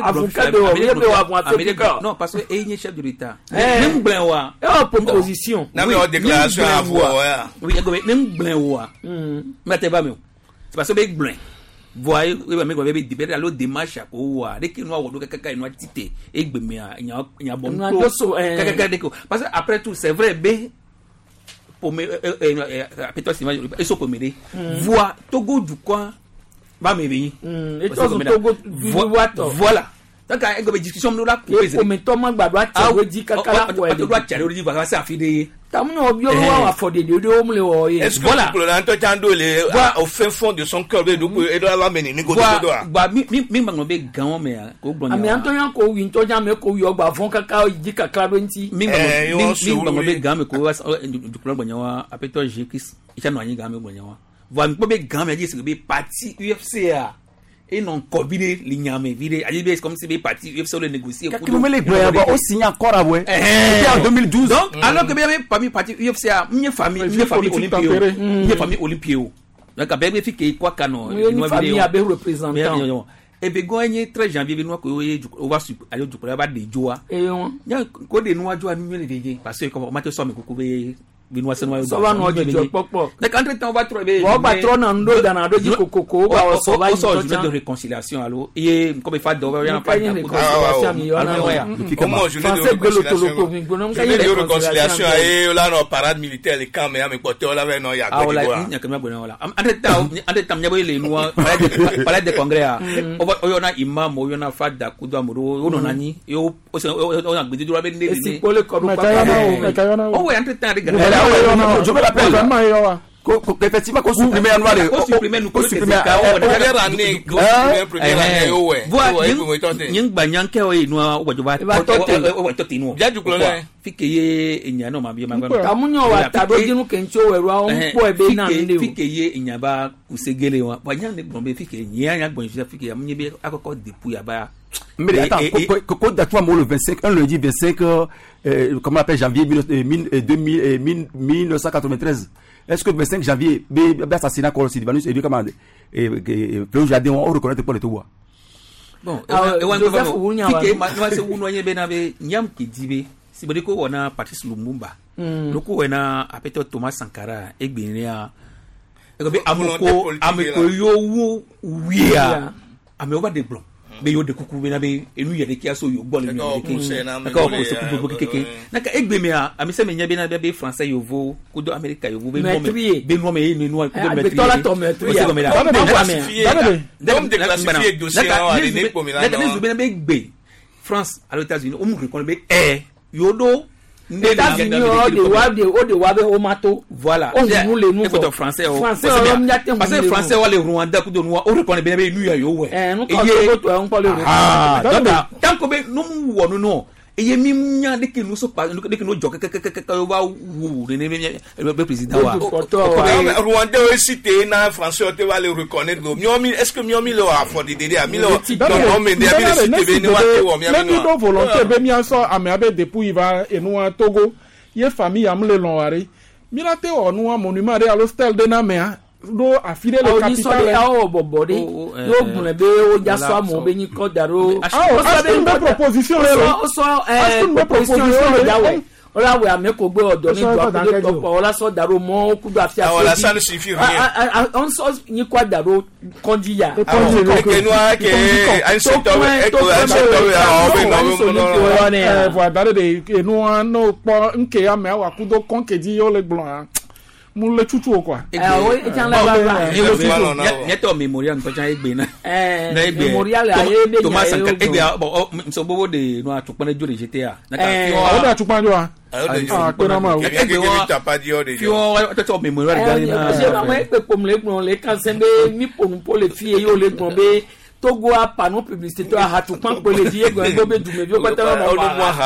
J: non parce que est chef de l'état même blanc wa
A: opposition
N: na me déclaration à voix
J: oui même blanc wa mais t'es pas mieux c'est parce que big blanc voyez oui mais vous avez dit alors démarche ko wa dès que nous avons kaka ino tité e gbemi nya bon parce que après tout c'est vrai be pour me peut-être c'est so pour me voix Togo du coin va me venir
A: et Togo
J: voilà donc il y a une discussion nous là
A: pour me Thomas Gbadwa dit kaka
J: la doit tirer dit va ça fide
A: tamuno bio wa for de omle wo ye
N: est-ce que le lanto tando le au fin fond de son cœur de et doit la mener négocier doit
J: ba mi mangbe gan me ko gbon
A: ami antonyan ko wi nto jam ko wi ogba fon kaka di kaka do nti
J: mi mangbe gan me ko wa du plan gbon wa apeto jekis icha no anyi gan me gbon wa va mi ko be gan me di se be parti UFC a et non combiner l'igname vide c'est comme si les partis UFC le négocier
D: que vous me les on signe encore à ouais c'était en 2012
J: donc alors que bien parmi parti UFC a une famille Olympio donc a bien fait quoi canon
A: une famille a bien représentant
J: et bien gagné 13 janvier nous on va aller du pour de joa et on ya ko de nous joa nous le parce que comme match somme ko binwa senwa
A: so va no jojo popo
J: donc entre temps on va trouver
A: on va trop na ndo dana do jikokoko ba so va
J: de réconciliation alors et comme il faut de
N: réconciliation et là no parade militaire les camps mais am côté là no ya
J: ko voilà entre temps nyabo le noa palais de congrès o yona imam o yona fada kudo amuro o no nani yo o na gbedi do ba ni
A: ni o le ko ba
J: o we entre temps
D: je me rappelle effectivement qu'on supprime un noir
J: qu'on supprime nying banyanke o ino wajoba fikeye enyano mabie mangano
A: kamunyo wa tadoginu kencho weru a onpo ebe na nde
J: fikeye enyaba usegele wa banyane bombe fikeye nyanya bonjia fikeye amunye be akoko depuis yaba
D: mais attends quand d'accord moi le 25 un lundi 25 comment on appelle janvier 1993 est-ce que le 25 janvier assassinat Kolo Silvanus et lui comment Fléau Jardin on reconnaît pas le tout
J: bon nyam kidibe si bodi ko wona Patrice Lumumba loko wona apeto Thomas Sankara egbenia ebe amoko yo wo wia ame over the block be yo de kuku be na be enu ye de kiaso yo gbole ni de na ka ko se kubo keke na ka egbeme a ami se menya be na be français yo vo kudo america yo vo be no me ni no kudo me
A: be tola to me tri
N: donc déclassifier dossier a de ko mi la
J: no be na be gbe France à l'États-Unis on me reconnaît be yo do
A: de wabe omato
J: voilà
A: on nous les nous
J: français parce que français wale Rwanda kudo no o reconnaît be nu ya yo we
A: nous on parle
J: tant que be no mu wonu no eye mi nya de que nous so pas de que nous jok wa wu ne président wa
N: Rwanda cité na français te va le reconnaître miomi est-ce que miomi le a for de a mi le on me de abi cité be ni wa te wo mi
L: ami no volonté be mi aso ame abe depuis va enu Togo ye famille am le lonwari mi la te o nu monument de l'hostel de na me do afile le capital
A: o bobode yo gunle be o jaso mo be ni ko daro
L: une proposition
A: proposition dawe ola we ameko gbe odo ni do ko to po ola so daro mo ku do afia
N: ola ça ne suffit rien
A: on so ni kwa daro konjiya
N: que noa que un secteur
L: voilà de noa no po nke ya me wa ku do konkeji yo le blanc mu le chuchu quoi
J: neto memorial nto chan egbe na
A: memorial aye be
J: Thomas Sankara egbe bo so bobo de no atupane jore GTA na ka
L: o da atupane jo
N: kona ma egbe wa tapa di o de
J: yo to memorial ga na
A: je ma we pe pom le gbon le kan se be mi ponu po le fie yo le gbon be Togo a panneau publicité to a hatu pan ko le di egbe be du me bi ko tara na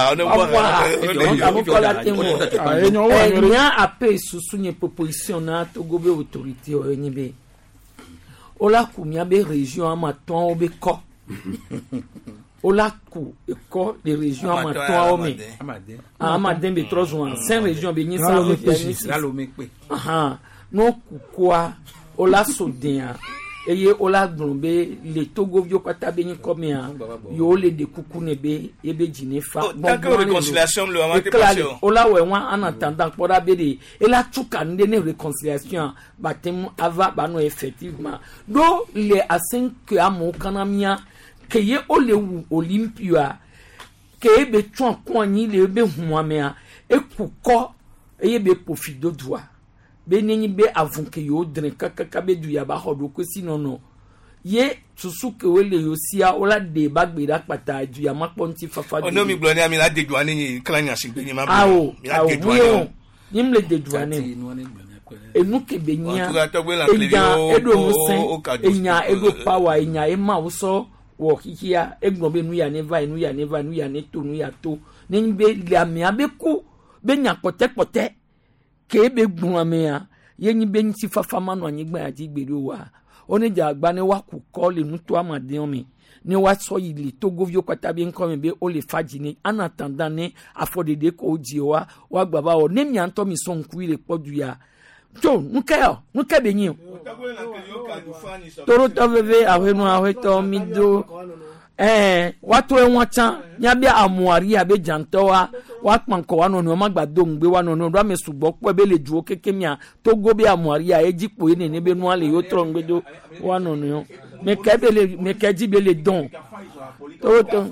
A: nya ape susu nye proposition na Togo be autorité o nyi be ola ku mi abe région amaton obe ko ola ku ko de région amaton o me amade be 3 jours 5 régions be nyi sa lo me pe aha no ku kwa ola sodien eye ola gbonbe le togo vio kwata be ni komia yo le de kuku ne be ebe jine fa
N: bon réconciliation le amate passion
A: ola we wan en attendant poda be de et la tuka nde ne réconciliation batem ava ba no effectivement do le asen que amo kanamia que ye ole wu olympia que ebe twan kwani le be huamea ekuko eye be profido doa be nyi be avunke yo dren kaka be du ya ba hodo ko sinono ye susuke wele yo sia ola de bagbera pata ju ya maponti fafa
N: ono mi gloni ami la de douane ni klanya sigbe ni ma
A: mi la de douane nim le de douane enu ke benya enya edo musen enya edo power enya ema wo wo hikia egbon be nu ya neva nu ya neva nu ya neto nu ya to nin be liame abeku be nya pote ke be gbon amea ye nyi be nti fafa manu anyigba ati gbere wa oni ja agba ne wa ku ko le nu to amade omi ni wa so yili to govio kwata bi nko me be o le faji ni en attendant ne afodede ko ji wa gbaba o ne mi anto mi so nku ile podu ya jo nuke be nyi toro to bebe ahwe to mido watu enwacha nya bia amuari abe jantowa wa panko wa no magbado ngbe wa no do amesugbo po be le juo kekemia to go be amuari a ejipo ene ne be nu ale yo tro ngbedo wa no no me ke ji be le don to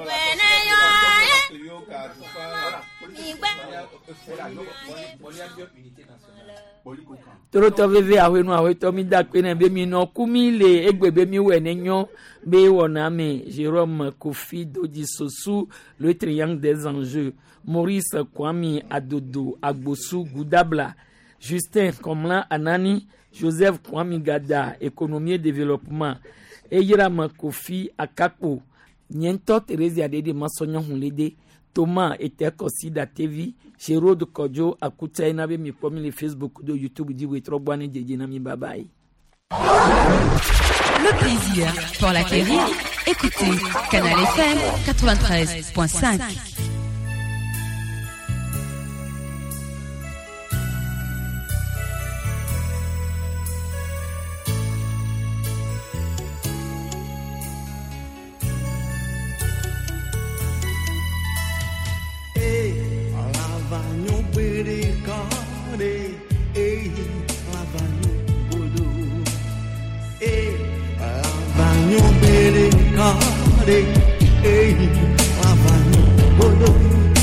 A: toro to veve ahwe to mi da pe na be mi no kumi le egbebe mi we nenyo be wona me Jérôme Kofi Dodi Sosu le triangle des enjeux Maurice Kwame Adodo Agbosu Goudabla Justin Komlan Anani Joseph Kwame Gada économie et développement Eyram Kofi Akapo Niento Thérèse Adede Masonyo Hunlede Thomas était considéré TV Chéro de Kodjo Akuta Inabe mi pomi le Facebook de YouTube di wetro bwane jeje na mi babaye.
O: Le plaisir pour l'acquérir. Écoutez Canal FM 93.5.
P: Kare, lavando,